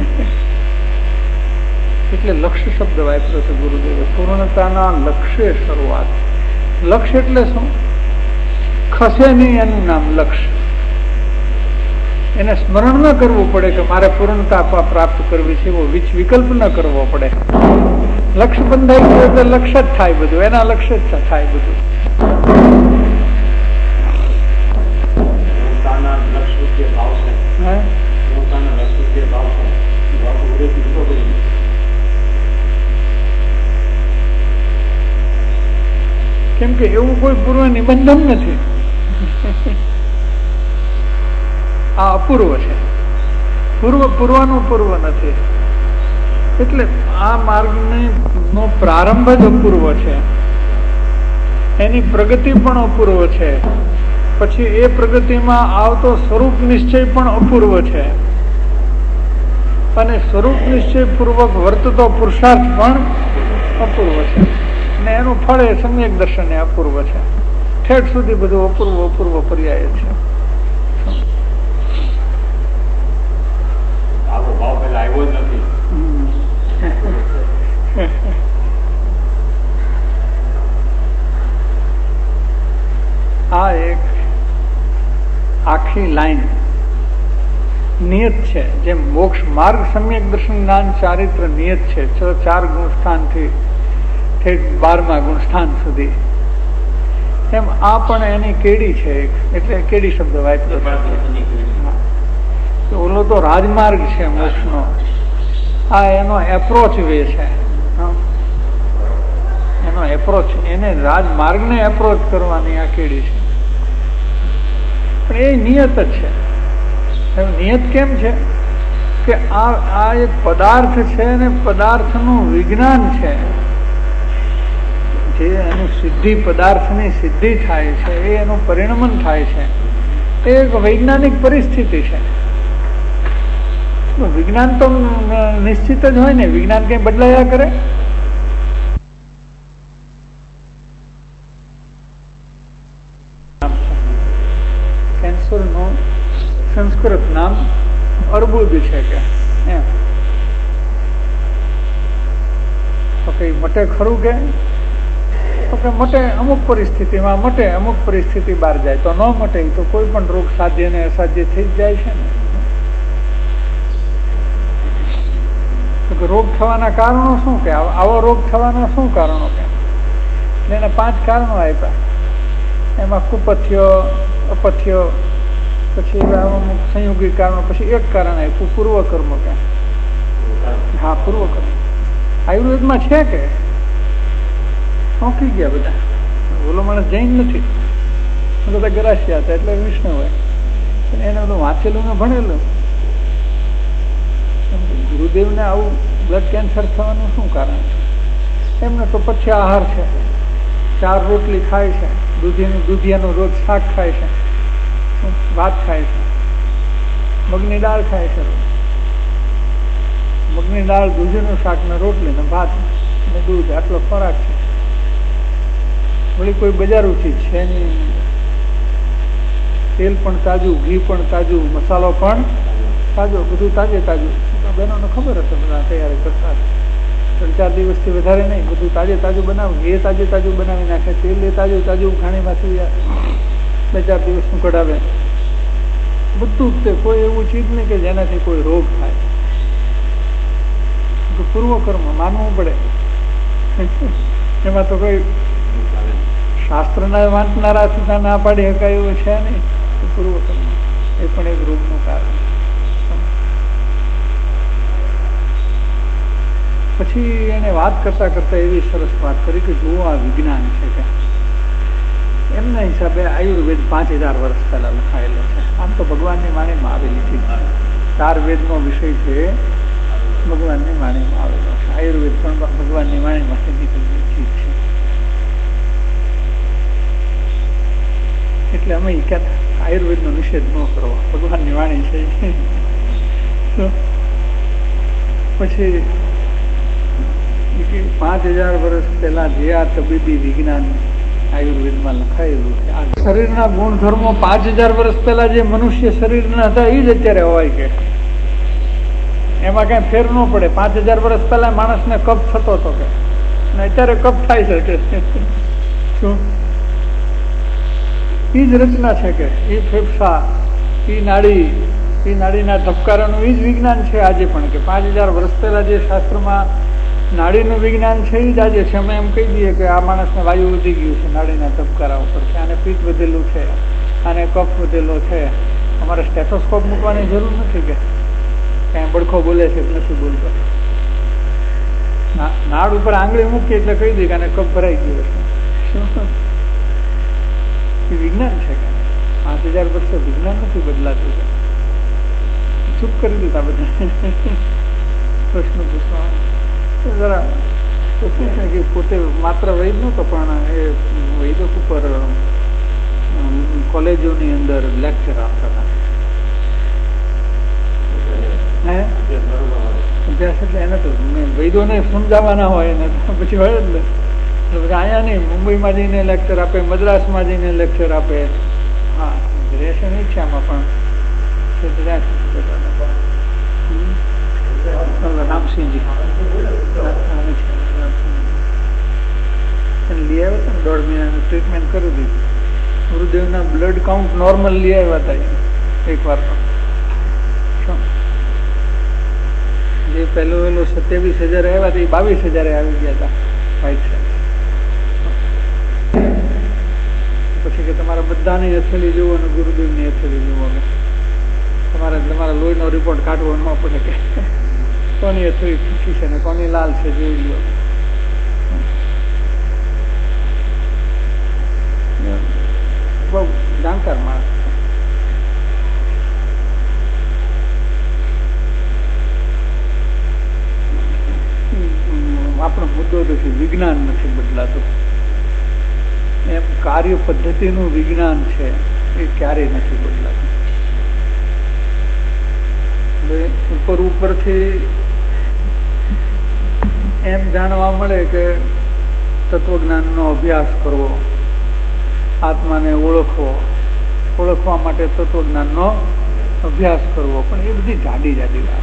એટલે લક્ષ્ય શબ્દ વાપર્યો છે ગુરુદેવે. પૂર્ણતાના લક્ષ્ય શરૂઆત. લક્ષ્ય એટલે શું? ખસે નહીં એનું નામ લક્ષ્ય. એને સ્મરણ ન કરવું પડે કે મારે પૂર્ણતા પ્રાપ્ત કરવી છે, એવો વિકલ્પ ન કરવો પડે. લક્ષ્ય બંધાઈ ગયું એટલે લક્ષ્ય જ થાય બધું, એના લક્ષ્ય જ થાય બધું. કેમ કે એવું કોઈ પૂર્વ નિબંધન નથી. આ અપૂર્વ છે, પૂર્વનું પૂર્વ નથી. એટલે આ માર્ગનો પ્રારંભ જ અપૂર્વ છે, એની પ્રગતિ પણ અપૂર્વ છે, પછી એ પ્રગતિમાં આવતો સ્વરૂપ નિશ્ચય પણ અપૂર્વ છે, અને સ્વરૂપ નિશ્ચય પૂર્વક વર્તતો પુરુષાર્થ પણ અપૂર્વ છે, અને એનું ફળ એ સમ્યક દર્શન એ અપૂર્વ છે. ઠેઠ સુધી બધું અપૂર્વ અપૂર્વ પર્યાય છે. આવો ભાવ પેલા આવ્યો જ નથી. આ એક આખી લાઈન નિયત છે. જેમ મોક્ષ માર્ગ સમ્યક દર્શન જ્ઞાન ચારિત્ર નિયત છે 4 ગુણસ્થાનથી ઠેઠ 12મા ગુણસ્થાન સુધી, એમ આ પણ એની કેડી છે. એટલે કેડી શબ્દ વાપર્યો છે. ઓલો તો રાજમાર્ગ છે મોક્ષનો, આ એનો એપ્રોચ વે છે. એનો એપ્રોચ, એને રાજમાર્ગને એપ્રોચ કરવાની આ કેડી છે. પણ એ નિયત જ છે. નિયત કેમ છે કે આ એક પદાર્થ છે ને પદાર્થનું વિજ્ઞાન છે. જે એનું સિદ્ધિ, પદાર્થની સિદ્ધિ થાય છે, એ એનું પરિણમન થાય છે, એ એક વૈજ્ઞાનિક પરિસ્થિતિ છે. વિજ્ઞાન તો નિશ્ચિત જ હોય ને, વિજ્ઞાન કઈ બદલાયા કરે? કેન્સર નું સંસ્કૃત નામ અર્બુદ છે કે એમ તો કઈ મટે ખરું કે? તો કે મટે અમુક પરિસ્થિતિમાં મટે, અમુક પરિસ્થિતિ બહાર જાય તો ન મટે. તો કોઈ પણ રોગ સાધ્ય ને અસાધ્ય થઈ જ જાય છે ને. રોગ થવાના કારણો શું કે? આવો રોગ થવાના શું કારણો કે? એને 5 કારણો આપ્યા. એમાં કુપથ્ય, અપથ્ય, પછી અમુક સંયોગી કારણો, પછી એક કારણ આપ્યું પૂર્વકર્મ કે. હા, પૂર્વકર્મ આયુર્વેદમાં છે કે ચોંકી ગયા બધા. ઓલો માણસ જૈન નથી, બધા ગરાસિયા હતા એટલે વિષ્ણુ હોય, એને બધું વાંચેલું ને ભણેલું. ગુરુદેવને આવું બ્લડ કેન્સર થવાનું શું કારણ છે? એમને તો પછી આહાર છે, 4 રોટલી ખાય છે, દૂધિયાનું રોજ શાક ખાય છે, ભાત ખાય છે, મગની દાળ ખાય છે. મગની દાળ, દૂધીનું શાક ને રોટલી ને ભાત ને દૂધ, આટલો ખોરાક છે. વળી કોઈ બજારું ચીજ છે નહીં. તેલ પણ તાજું, ઘી પણ તાજું, મસાલો પણ તાજો, બધું તાજે તાજું. બહેનોને ખબર હશે, બધા તૈયારી કરતા 3-4 દિવસથી વધારે નહીં, બધું તાજે તાજું બનાવે. ઘી તાજે તાજું બનાવી નાખે, તેલ એ તાજું તાજું ખાણીમાંથી 2-4 દિવસનું કઢાવે. બધું જ તે, કોઈ એવું ચીજ નહીં કે જેનાથી કોઈ રોગ થાય. પૂર્વકર્મ માનવું પડે. એમાં તો કોઈ શાસ્ત્રના વાંચનારા ના પાડી શકાય એવું છે નહીં. પૂર્વકર્મ એ પણ એક રોગનું કારણ. પછી એને વાત કરતા કરતા એવી સરસ વાત કરી કે જુઓ આ વિજ્ઞાન છે કે એમના હિસાબે આયુર્વેદ 5000 વર્ષ પહેલા લખાયેલો છે. આમ તો ભગવાનની વાણીમાં આવેલી ચીજ છે. 4 વેદનો વિષય છે, ભગવાનની વાણીમાં આવેલો છે. આયુર્વેદ પણ ભગવાનની વાણીમાંથી નીકળેલી ચીજ છે. એટલે અમે કહેતા આયુર્વેદનો નિષેધ ન કરવો, ભગવાનની વાણી છે. પછી 5000 વર્ષ પહેલા જે આ તબીબી વિજ્ઞાન આયુર્વેદમાં લખાયેલું છે, આ શરીરના ગુણધર્મો 5000 વર્ષ પહેલા જે મનુષ્ય શરીરના હતા એ જ અત્યારે હોય કે એમાં કઈ ફેર ન પડે. 5000 વર્ષ પહેલા માણસને કફ થતો હતો કે અત્યારે કફ થાય છે કે શું? એ જ રચના છે કે એ ફેફસા, એ નાડીના ધબકારાનું એ જ વિજ્ઞાન છે આજે પણ. કે 5000 વર્ષ પહેલા જે શાસ્ત્રમાં નાડીનું વિજ્ઞાન છે એ જ આજે છે. અમે એમ કહી દઈએ કે આ માણસને વાયુ વધી ગયું છે નાડીના ધબકારા ઉપર, કે આને પિત્ત વધેલું છે, આને કફ વધેલો છે. અમારે સ્ટેથોસ્કોપ મૂકવાની જરૂર નથી કે ક્યાંય બડખો બોલે છે કે નથી બોલતો. નાડ ઉપર આંગળી મૂકીએ એટલે કહી દઈએ કે આને કફ ભરાઈ ગયો છે. એ વિજ્ઞાન છે કે 5000 વર્ષે વિજ્ઞાન નથી બદલાતું. ચૂપ કરી દીધા બધા પ્રશ્ન પૂછવા. જરા શું છે કે પોતે માત્ર વૈદ નહોતો પણ એ વૈદક ઉપર કોલેજોની અંદર લેક્ચર આપતા હતા. અભ્યાસ એટલે એને તો વૈદોને સમજાવવાના હોય ને પછી હોય જ ને. પછી અહીંયા નહીં, મુંબઈમાં જઈને લેક્ચર આપે, મદ્રાસમાં જઈને લેક્ચર આપે. હા, રહેશે નહીં છે આમાં પણ રામસિંહજી લઈ આવ્યા હતા ને 1.5 મહિનાનું ટ્રીટમેન્ટ કરી દીધું. ગુરુદેવના બ્લડ કાઉન્ટ નોર્મલ લઈ આવ્યા હતા એક વાર તો. જે પહેલો 27,000 આવ્યા હતા એ 22,000 આવી ગયા હતા વાઇટ સાહેબ. પછી કે તમારા બધાની હથેળી જુઓ અને ગુરુદેવની હથેળી જુઓ. તમારા લોહીનો રિપોર્ટ કાઢવો ન પડે કે કોની હથેળી તીખી છે ને કોની લાલ છે જોઈ લો. બહુ જાણકાર માણસ. આપણો મુદ્દો તો છે વિજ્ઞાન નથી બદલાતું, એમ કાર્ય પદ્ધતિનું વિજ્ઞાન છે એ ક્યારેય નથી બદલાતું. ઉપરથી એમ જાણવા મળે કે તત્વજ્ઞાનનો અભ્યાસ કરવો, આત્માને ઓળખવા માટે તત્વજ્ઞાનનો અભ્યાસ કરવો, પણ એ બધી જાડી વાત.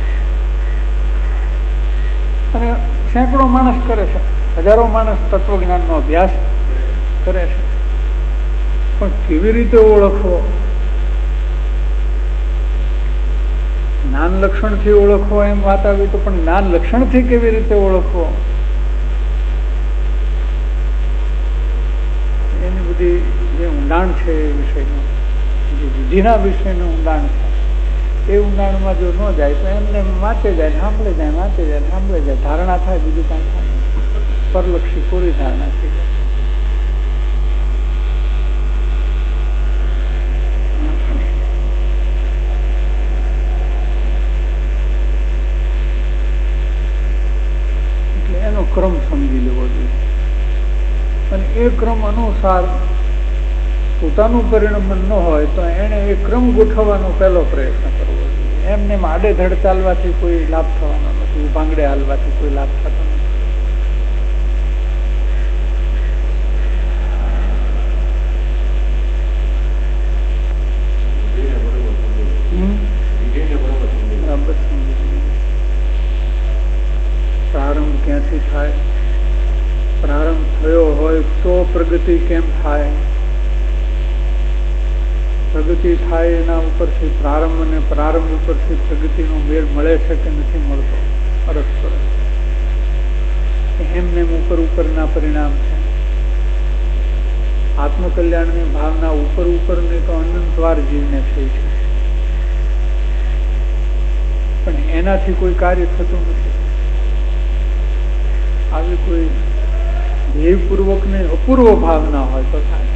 અને સેંકડો માણસ કરે છે, હજારો માણસ તત્વજ્ઞાનનો અભ્યાસ કરે છે, પણ કેવી રીતે ઓળખવો? જ્ઞાન લક્ષણથી ઓળખવો એમ વાત આવી તો, પણ જ્ઞાન લક્ષણથી કેવી રીતે ઓળખવો? એની બધી જે ઊંડાણ છે એ વિષયનું, જે વિધિના વિષયનું ઊંડાણ છે, એ ઊંડાણમાં જો ન જાય તો એમને વાંચે જાય, સાંભળે જાય, વાંચે જાય, સાંભળે જાય, ધારણા થાય, બીજું કાંઈ થાય, પરલક્ષી પૂરી ધારણા થઈ જાય. ક્રમ સમજી લેવો જોઈએ અને એ ક્રમ અનુસાર પોતાનું પરિણામ ન હોય તો એને એ ક્રમ ગોઠવવાનો પહેલો પ્રયત્ન કરવો જોઈએ. એમને આડેધડ ચાલવાથી કોઈ લાભ થવાનો નથી, ભાંગડે હાલવાથી કોઈ લાભ થતો નથી. પ્રારંભ ક્યાંથી થાય? પ્રારંભ થયો હોય તો પ્રગતિ કેમ થાય? પ્રગતિ થાય એના ઉપરથી પ્રારંભ અને પ્રારંભ ઉપરથી પ્રગતિનો મેળ મળે છે કે નથી મળતો? પરસ્પર એમને ઉપરના પરિણામ છે. આત્મકલ્યાણની ભાવના ઉપરની તો અનંતવાર જીવને થઈ છે, પણ એનાથી કોઈ કાર્ય થતું નથી. આવી કોઈ ધ્યેયપૂર્વક ને અપૂર્વ ભાવના હોય તો થાય.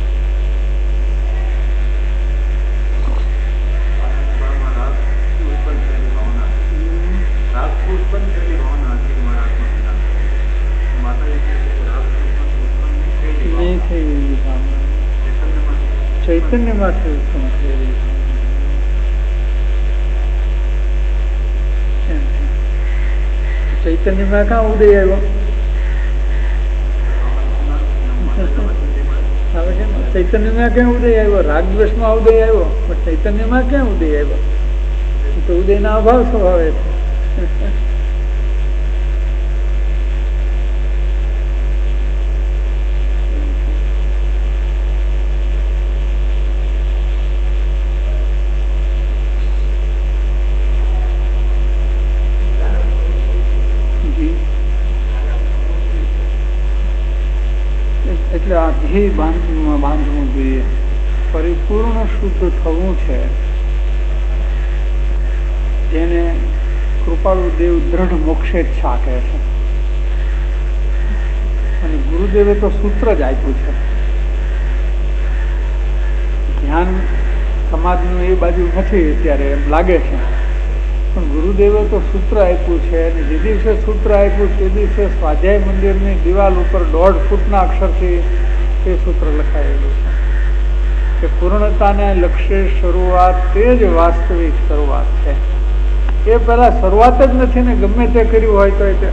નહીં થઈ એવી ભાવના ચૈતન્યમાંથી ઉત્પન્ન થયેલી. ચૈતન્યમાં ક્યાં ઉદય આવ્યો? ચૈતન્યમાં ક્યાં ઉદય આવ્યો? રાગદ્વેષમાં ઉદય આવ્યો, પણ ચૈતન્યમાં ક્યાં ઉદય આવ્યો? તો ઉદયના અભાવ સ્વભાવે છે. એટલે આ ધ્યેય બાંધવું જોઈએ. પરિપૂર્ણ શુદ્ધ થવું છે, જેને કૃપાળુ દેવ દ્રઢ મોક્ષેચ્છા કહે છે. અને ગુરુદેવે તો સૂત્ર જ આપ્યું છે. ધ્યાન સમાજનું એ બાજુ નથી અત્યારે એમ લાગે છે, પણ ગુરુદેવે તો સૂત્ર આપ્યું છે. અને જે દિવસે સૂત્ર આપ્યું તે દિવસે સ્વાધ્યાય મંદિરની દિવાલ ઉપર 1.5 ફૂટના અક્ષરથી એ સૂત્ર લખાયેલું છે કે પૂર્ણતાને લક્ષ્ય શરૂઆત તે જ વાસ્તવિક શરૂઆત છે. એ પેલા શરૂઆત જ નથી ને, ગમે તે કર્યું હોય તો તે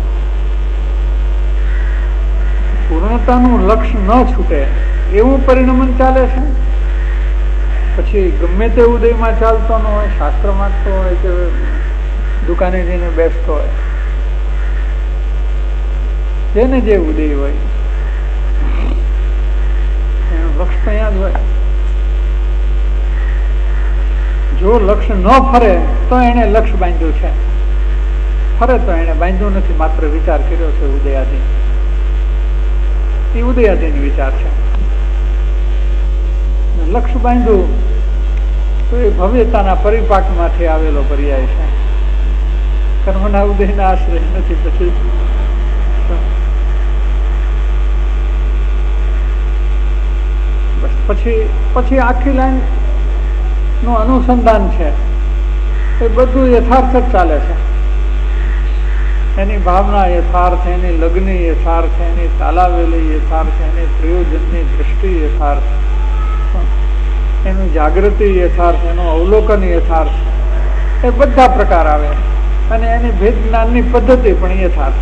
પૂર્ણતાનું લક્ષ્ય ન છૂટે એવું પરિણમન ચાલે છે. પછી ગમે તે ઉદયમાં ચાલતો ન હોય, શાસ્ત્ર વાંચતો હોય કે દુકાને જઈને બેસતો હોય, જેને જે ઉદય હોય એનું લક્ષ્ય અહીંયા જ હોય. જો લક્ષ્ય ન ફરે તો એને લક્ષ્ય બાંધ્યું છે, ફરે તો એને બાંધ્યું નથી, માત્ર વિચાર કર્યો છે ઉદયાધીન. એ ઉદયાધીન વિચાર છે. લક્ષ્ય બાંધ્યું તો એ ભવ્યતાના પરિપાકમાંથી આવેલો પર્યાય છે. કર્મના ઉદયના આશ્રય નથી. પછી આખી લાઈન નું અનુસંધાન છે એ બધું યથાર્થ જ ચાલે છે. એની ભાવના યથાર્થ, એની લગ્ન યથાર્થ, એની તાલાવેલી યથાર્થ, એની પ્રયોજનની દ્રષ્ટિ યથાર્થ, એનું જાગૃતિ યથાર્થ, એનું અવલોકન યથાર્થ, એ બધા પ્રકાર આવે. અને એની ભેદ જ્ઞાનની પદ્ધતિ પણ યથાર્થ.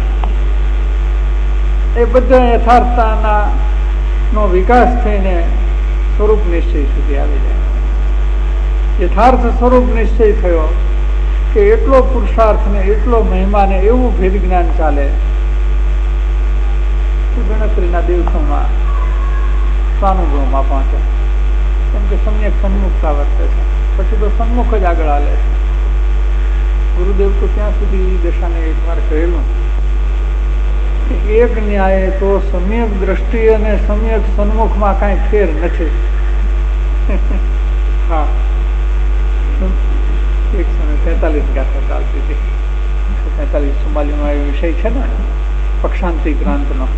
એ બધા યથાર્થતાના નો વિકાસ થઈને સ્વરૂપ નિશ્ચય સુધી આવી જાય. યથાર્થ સ્વરૂપ નિશ્ચય થયો કે એટલો પુરુષાર્થ ને એટલો મહિમા ને એવું ભેદ જ્ઞાન ચાલે ગણતરીના દિવસોમાં સ્વાનુભવમાં પહોંચે. કેમ કે સમ્યક સન્મુખતા વર્તે છે. પછી તો સન્મુખ જ આગળ હાલે છે. ગુરુદેવ તો ત્યાં સુધી દશાને એકવાર કહેલું કે એક ન્યાય તો સમ્યક દ્રષ્ટિ અને સમ્યક સન્મુખમાં કાંઈ ફેર નથી. હા, 143 ગાથા ચાલતી હતી. 43-44 એ વિષય છે ને પક્ષાંતિ ક્રાંતનો.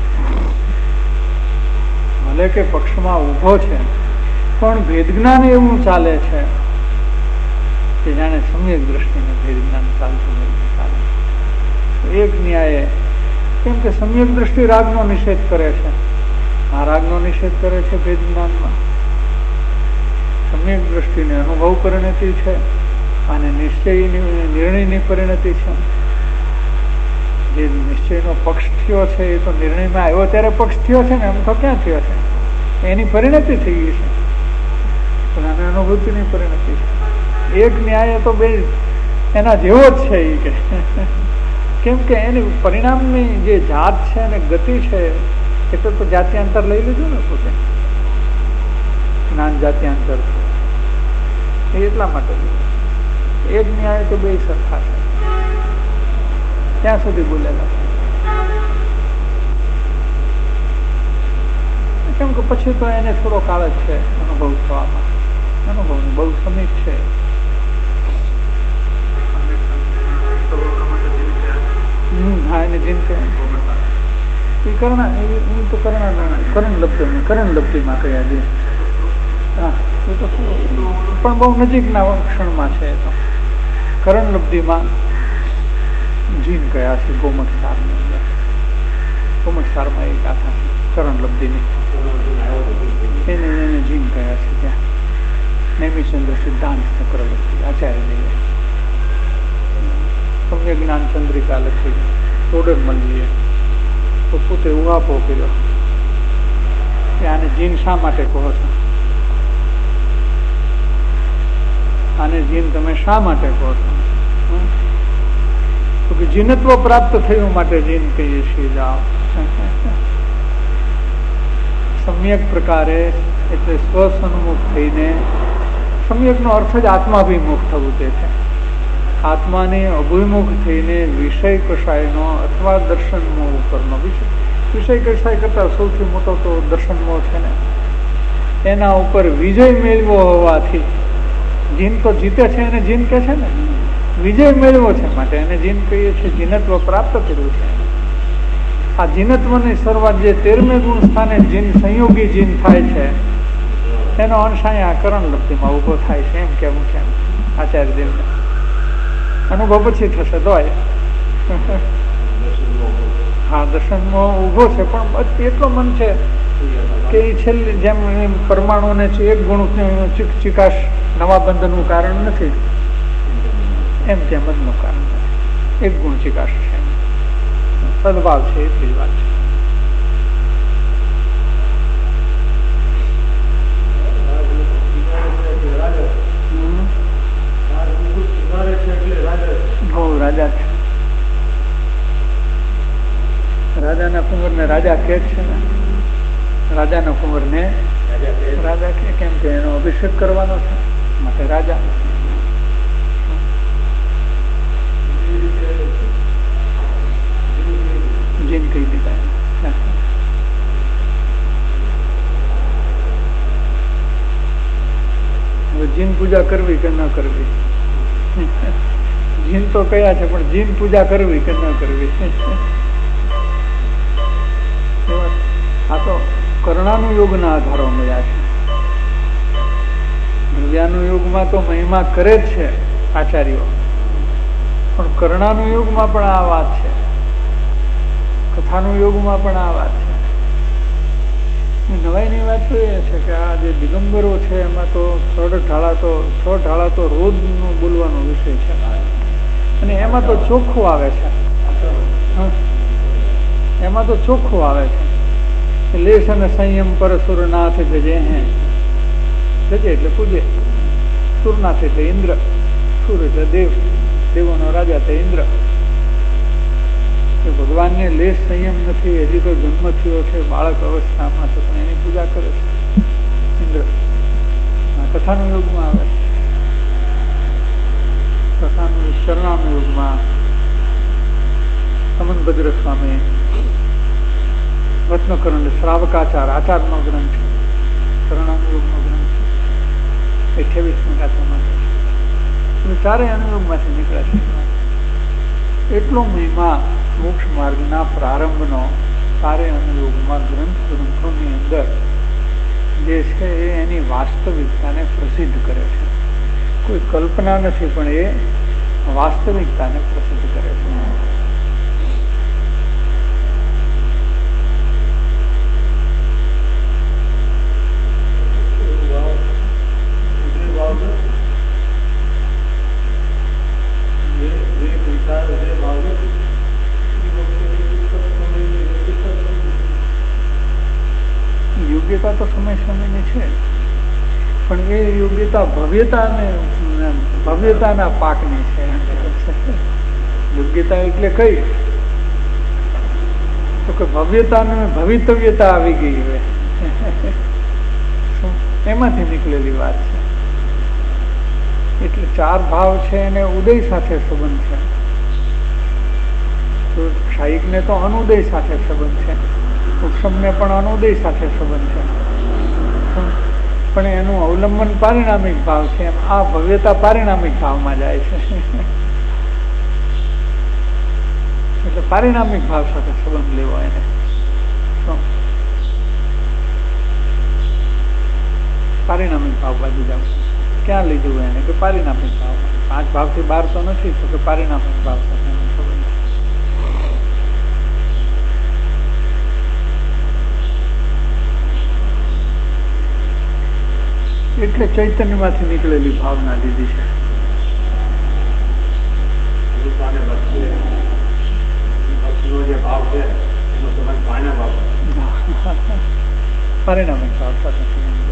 ભલે કે પક્ષમાં ઉભો છે પણ ભેદ જ્ઞાન એવું ચાલે છે કે જાણે સમ્યક દ્રષ્ટિને ભેદ જ્ઞાન ચાલતું ચાલે. એક ન્યાય કેમ કે સમ્યક દ્રષ્ટિ રાગનો નિષેધ કરે છે. આ રાગનો નિષેધ કરે છે ભેદ જ્ઞાનમાં. સમ્યક દ્રષ્ટિને અનુભવ પરિણતિ છે અને નિર્ણયની પરિણતિ છે. જે નિશ્ચયનો પક્ષ થયો છે એ તો નિર્ણયમાં આવ્યો ત્યારે પક્ષ થયો છે ને, એમ તો ક્યાં થયો છે? એની પરિણતિ થઈ ગઈ છે, પણ આને અનુભૂતિની પરિણતિ છે. એક ન્યાય તો બે એના જેવો જ છે એ કે કેમ કે એની પરિણામની જે જાત છે અને ગતિ છે એ તો જાત્યાંતર લઈ લીધું ને પોતે, જ્ઞાન જાત્યાંતર એ એટલા માટે એક ન્યાય તો બે સરખા છે. ત્યાં સુધી બોલેલા કેમ કે પછી તો એને થોડો કાળ જ છે અનુભવ થવામાં. અનુભવની બહુ સમીપ છે. હા, એને જીન કે એ કરણ તો કરણ લબ્ધિમાં કયા દે. હા, એ તો પણ બહુ નજીકના ક્ષણમાં છે. તો કરણ લબ્ધિમાં જીન કયા છે ગોમટ સારની અંદર. ગોમટ સારમાં એક ગાથા કરણ લબ્ધિની એને જીન કયા છે. ત્યાં નેમિચંદ્ર સિદ્ધાંત ચક્રવર્તી આચાર્ય દેવે સમ્યક જ્ઞાન ચંદ્રિકા લખી ટોડરમલજીએ તો પોતે ઉહાપો કર્યો કે આને જીન શા માટે કહો છો? આને જીન તમે શા માટે કહો છો? તો કે જીનત્વ પ્રાપ્ત થયું માટે જીન કહીએ છીએ. જાઓ સમ્યક પ્રકારે એટલે સ્વસન્મુખ થઈને, સમ્યકનો અર્થ જ આત્માભિમુખ થવું તે છે. આત્માને અભિમુખ થઈને વિષય કષાયનો અથવા દર્શનમોહ ઉપરનો વિષય કષાય કરતા સૌથી મોટો તો દર્શનમોહ છે ને, એના ઉપર વિજય મેળવો હોવાથી જીન તો જીતે છે એને જીન કે છે ને, વિજય મેળવો છે માટે એને જીન કહીએ છીએ. જીનત્વ પ્રાપ્ત કર્યું છે. આ જીનત્વની શરૂઆત જે 13મે ગુણ સ્થાને જીન સંયોગી જીન થાય છે એનો અંશ અહીંયા કરણ લબ્ધિમાં ઉભો થાય છે. એમ કેવું છે આચાર્ય દેવને. અનુભવ પછી થશે તોય હા દર્શનમાં ઉભો છે. પણ એટલો મન છે કે એ છેલ્લી જેમ પરમાણુને એક ગુણ ચિકાશ નવા બંધનનું કારણ નથી એમ તે મદનું કારણ નથી. એક ગુણ ચિકાશ છે, સદભાવ છે, એટલી જ વાત છે. રાજા છે, રાજાના કુંવર ને રાજા કે છે ને, રાજાના કુંવર ને રાજા કે, કેમ કે એનો અભિષેક કરવાનો છે માટે રાજા. જીન કહી દીધા. હવે જીન પૂજા કરવી કે ન કરવી, જીન તો કયા છે, પણ જીન પૂજા કરવી કે ન કરવી. આ તો કર્ણાનુયોગના આધારો મળ્યા છે. દ્રવ્યાનુયોગમાં તો મહિમા કરે જ છે આચાર્યો, પણ કર્ણાનુયોગમાં પણ આ વાત છે, કથાનુયોગમાં પણ આ વાત છે. નવાઈની વાત તો એ છે કે આ જે દિગંબરો છે એમાં તો છ ઢાળા તો રોજનું બોલવાનો વિષય છે, અને એમાં તો ચોખ્ખું આવે છે, એમાં તો ચોખ્ખું આવે છે. લેશ અને સંયમ પર સુરનાથ જજે હે, જજે એટલે પૂજે, સુરનાથ એટલે ઇન્દ્ર, સુર એટલે દેવ, દેવોનો રાજા તે ઇન્દ્ર. ભગવાનને લેશ સંયમ નથી, હજી તો જન્મ થયો છે બાળક અવસ્થામાં, તો પણ એની પૂજા કરે છે ઇન્દ્ર. કથાનું યુગમાં આવે, કથાનું શરણાનું યુગમાં સમનભદ્ર સ્વામી રત્નકરણ શ્રાવકાચાર આચારનો ગ્રંથ છે, શરણાનું યુગનો ગ્રંથ છે, 28મી ગાથામાં ચારેય અનુયોગમાંથી નીકળે છે. એટલો મહિમા મોક્ષ માર્ગના પ્રારંભનો સારે અનુયોગમાં ગ્રંથોની અંદર જે છે એ એની વાસ્તવિકતાને પ્રસિદ્ધ કરે છે. કોઈ કલ્પના નથી, પણ એ વાસ્તવિકતાને પ્રસિદ્ધ કરે છે. યોગ્યતા તો સમય સમયની છે, પણ એ યોગ્યતા ભવ્યતાના પાકની છે. યોગ્યતા એટલે કઈ, તો કે ભવ્યતા ને ભવિતવ્યતા આવી ગઈ હોય, એમાંથી નીકળેલી વાત છે. એટલે ચાર ભાવ છે એને ઉદય સાથે સંબંધ છે, તો ક્ષાયિકને તો અનુદય સાથે સંબંધ છે, ઉપશમને પણ અનુદય સાથે સંબંધ છે, પણ એનું અવલંબન પારિણામિક ભાવ છે. એમ આ ભવ્યતા પારિણામિક ભાવમાં જાય છે, એટલે પારિણામિક ભાવ સાથે સંબંધ લેવો એને. પારિણામિક ભાવ બાજુ જાવ, ક્યાં લીધું એને કે પારિણામિક ભાવ, 5 ભાવથી 12 તો નથી, તો કે પારિણામિક ભાવ સાથે સંબંધ. એટલે ચૈતન્યમાંથી નીકળેલી ભાવના લીધી છે. પરિણામિક ભાવ સાથે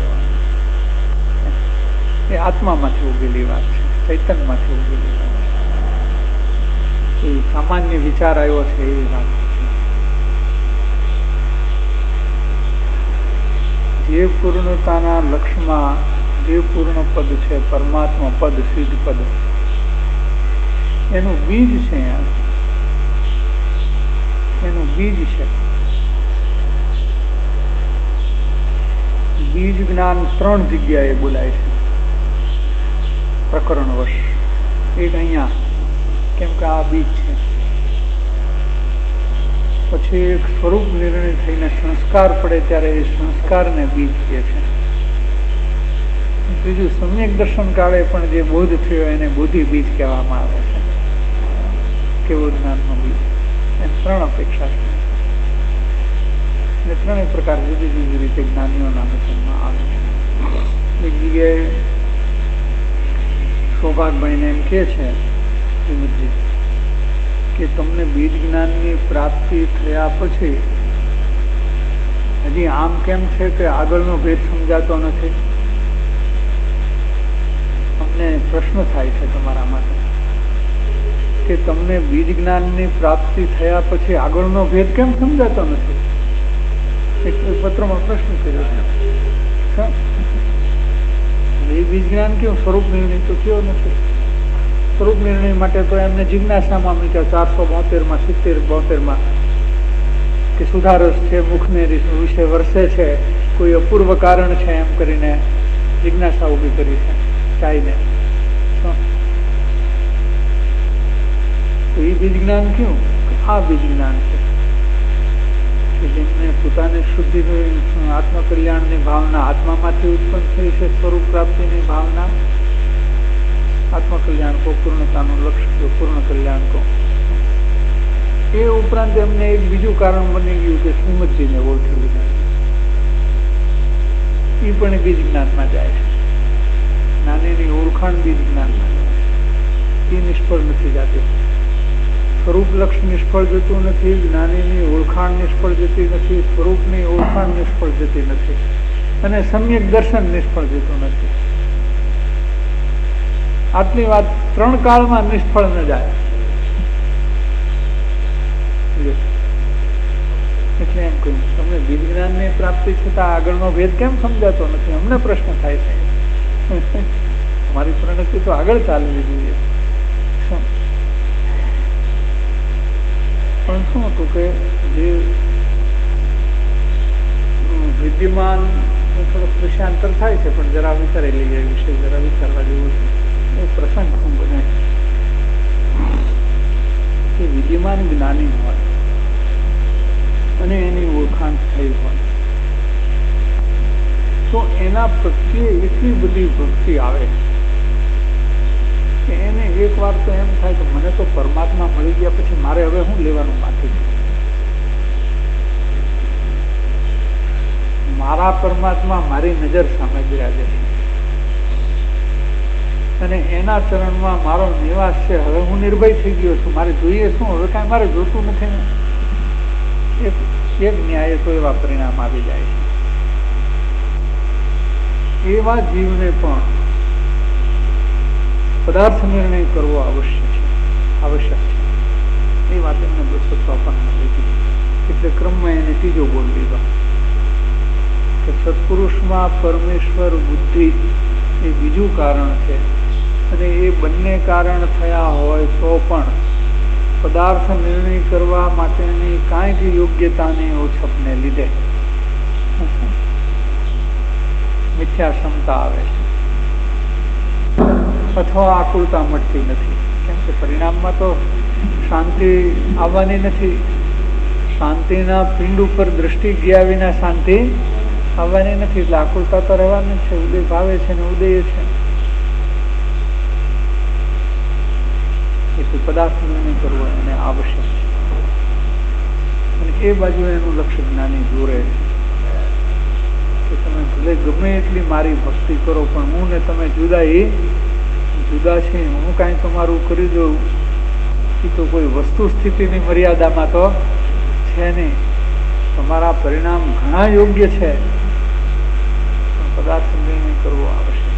એ આત્મામાંથી ઉગેલી વાત છે, ચૈતન્યમાંથી ઉગેલી વાત છે. એ સામાન્ય વિચાર આવ્યો છે એવી વાત છે. જે પૂર્ણતાના લક્ષ્યમાં જે પૂર્ણ પદ છે, પરમાત્મા પદ, સિદ્ધ પદ, એનું બીજ છે, એનું બીજ છે. બીજ જ્ઞાન 3 જગ્યાએ બોલાય છે પ્રકરણ વશ. એક અહીંયા, કેમ કે આ બીજ છે. પછી એક સ્વરૂપ નિર્ણય થઈને સંસ્કાર પડે ત્યારે એ સંસ્કારને બીજ કહે છે. બીજું સમ્યક દર્શન કાળે પણ જે બોધ થયો એને બોધિ બીજ કહેવામાં આવે છે, કેવો જ્ઞાનનો બીજ. એમ 3 અપેક્ષા છે, અને 3 પ્રકાર જુદી જુદી રીતે જ્ઞાનીઓના વચનમાં આવે છે. એક જગ્યાએ સૌભાગભાઈને એમ કહે છે શ્રીમદજી કે તમને બીજ જ્ઞાનની પ્રાપ્તિ થયા પછી હજી આમ કેમ છે કે આગળનો ભેદ સમજાતો નથી? અમને પ્રશ્ન થાય છે તમારા માટે કે તમને બીજ જ્ઞાનની પ્રાપ્તિ થયા પછી આગળનો ભેદ કેમ સમજાતો નથી? એક પત્રમાં પ્રશ્ન કર્યો છે. એ બીજ જ્ઞાન કેવું સ્વરૂપ નિર્ણય તો કયો નથી. સ્વરૂપ નિર્ણય માટે તો એમને જિજ્ઞાસામાં મૂક્યા 472માં 70-72માં કે સુધારસ છે, મુખને વિશે વર્ષે છે, કોઈ અપૂર્વ કારણ છે, એમ કરીને જિજ્ઞાસા ઉભી કરી છે ચાઈને. તો એ બીજ જ્ઞાન કયું? આ બીજ જ્ઞાન છે કે જેમને પોતાની શુદ્ધિની આત્મકલ્યાણની ભાવના આત્મામાંથી ઉત્પન્ન થઈ છે, સ્વરૂપ પ્રાપ્તિની ભાવના. આત્મકલ્યાણ કો પૂર્ણતાનું લક્ષ્ય, પૂર્ણ કલ્યાણ કો. એ ઉપરાંત એમને એક બીજું કારણ બની ગયું કે શ્રીમદજીને ઓળખી લીધા. એ પણ બીજ જ્ઞાનમાં જાય છે. નાનીની ઓળખાણ બીજ જ્ઞાનમાં જાય છે. એ નિષ્ફળ નથી જતી. સ્વરૂપ લક્ષ નિષ્ફળ જતું નથી, જ્ઞાનીની ઓળખાણ નિષ્ફળ જતી નથી, સ્વરૂપની ઓળખાણ નિષ્ફળ જતી નથી, અને સમ્યક દર્શન નિષ્ફળ જતું નથી. આટલી વાત 3 કાળમાં નિષ્ફળ ન જાય. એટલે એમ કહ્યું તમને બીજ જ્ઞાનની પ્રાપ્તિ છતાં આગળનો ભેદ કેમ સમજાતો નથી? અમને પ્રશ્ન થાય છે. મારી પ્રણતિ તો આગળ ચાલવી જોઈએ. પણ શું હતું કે જે વિદ્યમાન થોડોક વિષયાંતર થાય છે, પણ જરા વિચારી લઈએ. વિષય જરા વિચારવા જેવું છે. એ પ્રસંગ શું બને કે વિદ્યમાન જ્ઞાની હોય અને એની ઓળખાણ થઈ હોય તો એના પ્રત્યે એટલી બધી ભક્તિ આવે કે એને એક વાર તો એમ થાય કે મને તો પરમાત્મા મળી ગયા પછી મારે હવે શું લેવાનું બાકી છે? મારા પરમાત્મા મારી નજર સામે બિરાજે છે અને એના ચરણમાં મારો નિવાસ છે. હવે હું નિર્ભય થઈ ગયો છું. મારે જોઈએ શું? હવે કાંઈ મારે જોતું નથી ને. એક ન્યાય તો એવા પરિણામ આવી જાય છે. એવા જીવને પણ પદાર્થ નિર્ણય કરવો આવશ્યક છે. એ વાત એમને 254 લીધી. એટલે ક્રમમાં એને ત્રીજો બોલ લીધો કે સત્પુરુષમાં પરમેશ્વર બુદ્ધિ એ બીજું કારણ છે, અને એ બંને કારણ થયા હોય તો પણ પદાર્થ નિર્ણય કરવા માટેની કાંઈક યોગ્યતાની ઓછપને લીધે મિથ્યા ક્ષમતા આવે છે અથવા આકુલતા મળતી નથી. કેમ કે પરિણામમાં તો શાંતિ આવવાની નથી. શાંતિના પિંડ ઉપર દ્રષ્ટિ ગયા વિના શાંતિ આવવાની નથી. એટલે આકુલતા તો રહેવાની છે. ઉદય ભાવે છે ને ઉદય છે. એટલે પદાર્થ નિર્ણય કરવો એને આવશ્યક છે. અને એ બાજુ એનું લક્ષ્ય જ્ઞાની દોરે કે તમે ભલે ગમે એટલી મારી ભક્તિ કરો પણ હું ને તમે જુદા છે. હું કાંઈ તમારું કરી દઉં એ તો કોઈ વસ્તુ સ્થિતિની મર્યાદામાં તો છે નહીં. તમારા પરિણામ ઘણા યોગ્ય છે પણ પદાર્થ નિર્ણય કરવો આવશ્યક.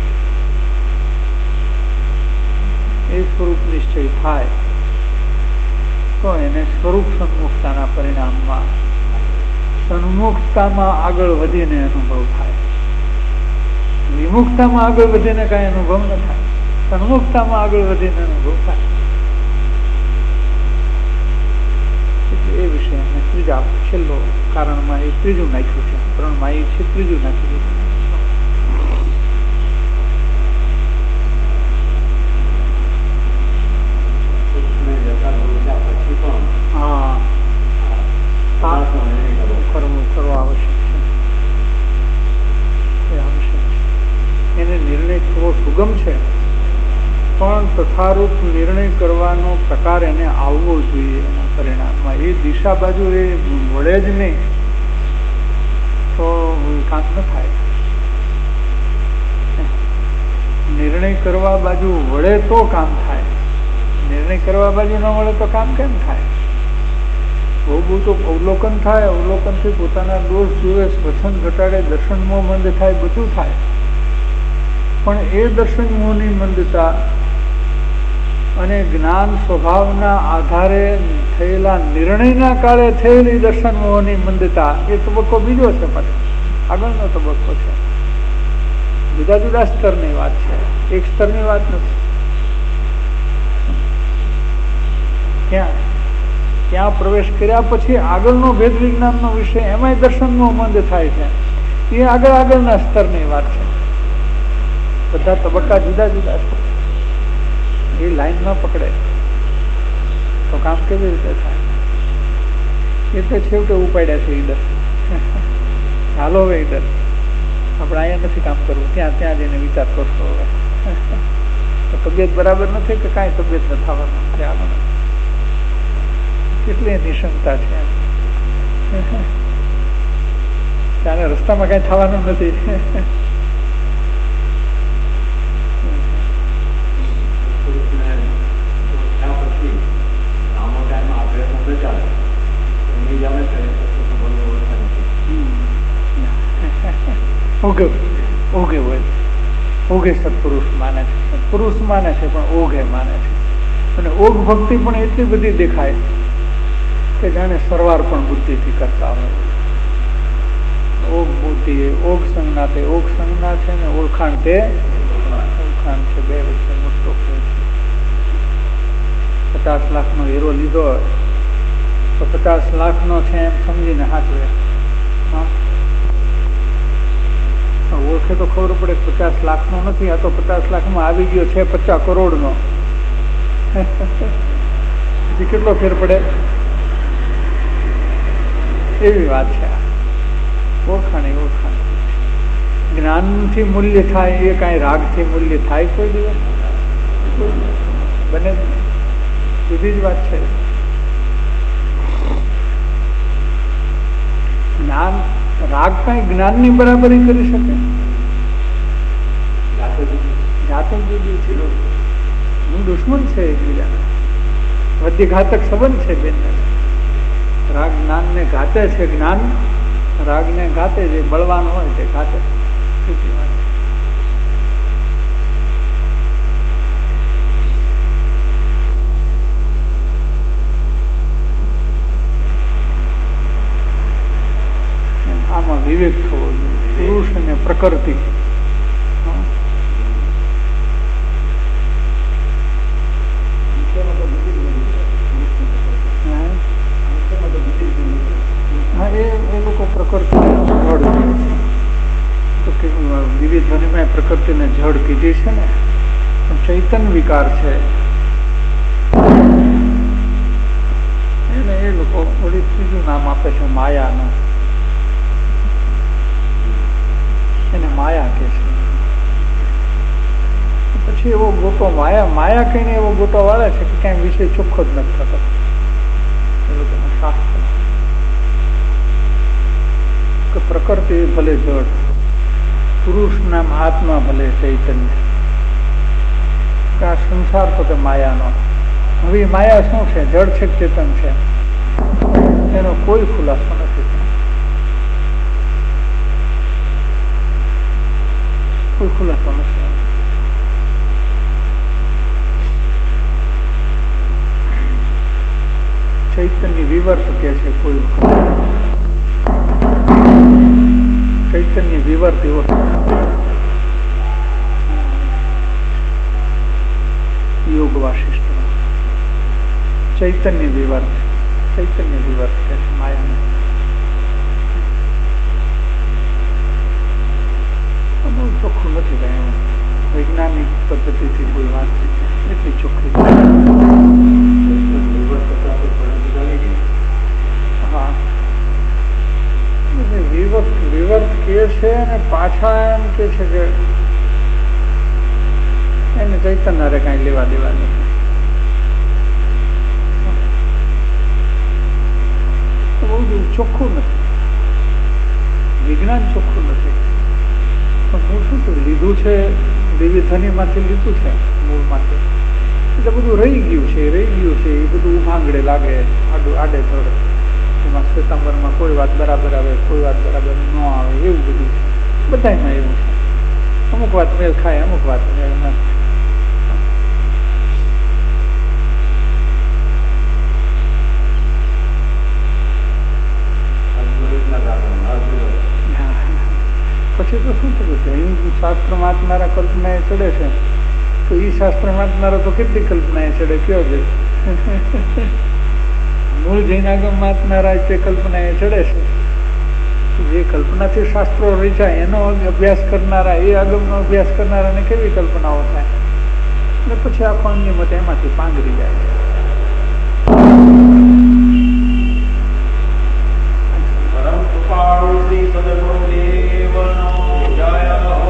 એ સ્વરૂપ નિશ્ચય થાય તો એને સ્વરૂપ સન્મુખતાના પરિણામમાં સન્મુખતામાં આગળ વધીને અનુભવ થાય. વિમુખતામાં આગળ વધીને કાંઈ અનુભવ ન થાય. સન્મુખતામાં આગળ વધીને અનુભવ થાય. એટલે એ વિષય ત્રીજા છેલ્લો કારણમાં એ ત્રીજું નાખ્યું છે. 3માં એ છે ત્રીજું નાખ્યું છે. કરવો આવશ્યક છે. એને નિર્ણય થવો સુગમ છે પણ તથારૂપ નિર્ણય કરવાનો પ્રકાર એને આવવો જોઈએ. એના પરિણામમાં એ દિશા બાજુ એ વળે જ નહીં તો કામ ન થાય. નિર્ણય કરવા બાજુ વળે તો કામ થાય. નિર્ણય કરવા બાજુ ન મળે તો કામ કેમ થાય? બહુ તો અવલોકન થાય, અવલોકનથી પોતાના દોષ જુએ, વચન ઘટાડે, દર્શન મોહ મંદ થાય, બધું થાય. પણ એ દર્શન મોહની મંદતા અને જ્ઞાન સ્વભાવના આધારે થયેલા નિર્ણયના કાળે થયેલી દર્શન મોહની મંદતા એ તબક્કો બીજો છે. પાછો આગળનો તબક્કો છે. જુદા જુદા સ્તરની વાત છે, એક સ્તરની વાત નથી. ત્યાં પ્રવેશ કર્યા પછી આગળનો ભેદ વિજ્ઞાનનો વિષય, એમાંય દર્શન મોહ મંદ થાય છે. એ આગળના સ્તરની વાત છે. બધા તબક્કા જુદા જુદા છે. એ લાઈન ન પકડે તો કામ કેવી રીતે થાય? એ તો છેવટે ઉપાડ્યા છે ઈડર. હાલો હવે ઈડર, આપણે અહીંયા નથી કામ કરવું, ત્યાં જઈને વિચાર કરશો. હવે તબિયત બરાબર નથી કે કાંઈ તબિયત ન થવાનું, ત્યાં કેટલી નિશંકતા છે. ત્યાં રસ્તામાં કઈ થવાનું નથી. ઓઘે સત્પુરુષ માને છે, સત્પુરુષ માને છે પણ ઓઘે માને છે. અને ઓઘ ભક્તિ પણ એટલી બધી દેખાય કે જાણે સરવાર પણ બુદ્ધિથી કરતા હોય. ઓઘ બુદ્ધિ, ઓઘ સંજ્ઞા તે ઓઘ સંજ્ઞા છે ને ઓળખાણ તે ઓળખાણ છે. બે વચ્ચે મોટો ફેર છે. 50 લાખનો હીરો લીધો તો 50 લાખનો છે એમ સમજીને હાથવે. ઓળખે તો ખબર પડે 50 લાખનો નથી, આ તો 50 લાખમાં આવી ગયો છે 50 કરોડનો. પછી કેટલો ફેર પડે? એવી વાત છે. ઓળખાણી જ્ઞાનથી મૂલ્ય થાય એ કાંઈ રાગથી મૂલ્ય થાય કોઈ દિવસ? બને જુદી જ વાત છે. જ્ઞાન રાગ કઈ જ્ઞાનની બરાબરી કરી શકે? જાતે જુદી છે. હું દુશ્મન છે એકબીજાના, વદ્યઘાતક સંબંધ છે બેન. રાગ જ્ઞાનને ઘાતે છે, જ્ઞાન રાગને ઘાતે. જે બળવાન હોય તે ઘાતે. આમાં વિવેક થવો જોઈએ. પુરુષ અને પ્રકૃતિ વિવિધ ધ્વનિમાં પ્રકૃતિને જડ કીધી છે ને, ચૈતન વિકાર છે એને એ લોકો થોડી ત્રીજું નામ આપે છે માયાનું. એને માયા કે છે. પછી એવો ગોટો માયા કહીને એવો ગોટો વાળે છે કે ક્યાંય વિષય ચોખ્ખો જ નથી થતો એ લોકોના શાસ્ત્ર. કે પ્રકૃતિ ભલે જડ, પુરુષના હાથમાં ભલે ચૈતન્ય. આ સંસાર તો કે માયાનો. હવે માયા શું છે? જડ છે, ચેતન છે, એનો કોઈ ખુલાસો નથી. કોઈ ખુલાસો નથી. ચૈતન્ય વિવર્ત કે છે કોઈ વખત. ચૈતન્ય વિવર્ત એવો યોગ વાસિષ્ઠ. ચૈતન્ય વિવર્ત કે છે માયાને. બહુ ચોખ્ખું નથી કહ્યું. વૈજ્ઞાનિક પદ્ધતિથી કોઈ વાત એટલી ચોખ્ખી. હા, વિવર્ત કે છે અને પાછા એમ કે છે કે એને ચૈતન્ય કઈ લેવા દેવા નથી. બહુ ચોખ્ખું નથી, વિજ્ઞાન ચોખ્ખું નથી. પણ હું શું લીધું છે, દેવી ધની માંથી લીધું છે, મૂળમાંથી. એટલે બધું રહી ગયું છે એ બધું ઉભાંગડે લાગે, આડે થોડે. એમાં શ્વેતાંબરમાં કોઈ વાત બરાબર આવે, કોઈ વાત બરાબર ન આવે, એવું બધું છે. બધામાં એવું છે. અમુક વાત મેળ ખાય, અમુક વાત મેળ ન ખાય. પછી તો શું થયું છે, હિન્દુ શાસ્ત્ર વાંચનારા કલ્પના એ ચડે છે, તો એ શાસ્ત્ર વાંચનારા તો કેટલી કલ્પના એ ચડે કયો છે. મૂળ જૈનાગમ વાંચનારા તે કલ્પના એ ચડે છે. જે કલ્પનાથી શાસ્ત્રો રચાય એનો અભ્યાસ કરનારા, એ આગમનો અભ્યાસ કરનારાને કેવી કલ્પનાઓ થાય, અને પછી આખો અન્યમત એમાંથી પાંગરી જાય. પરમ કૃપાળુ શ્રી સદગુરુદેવનો જય હો.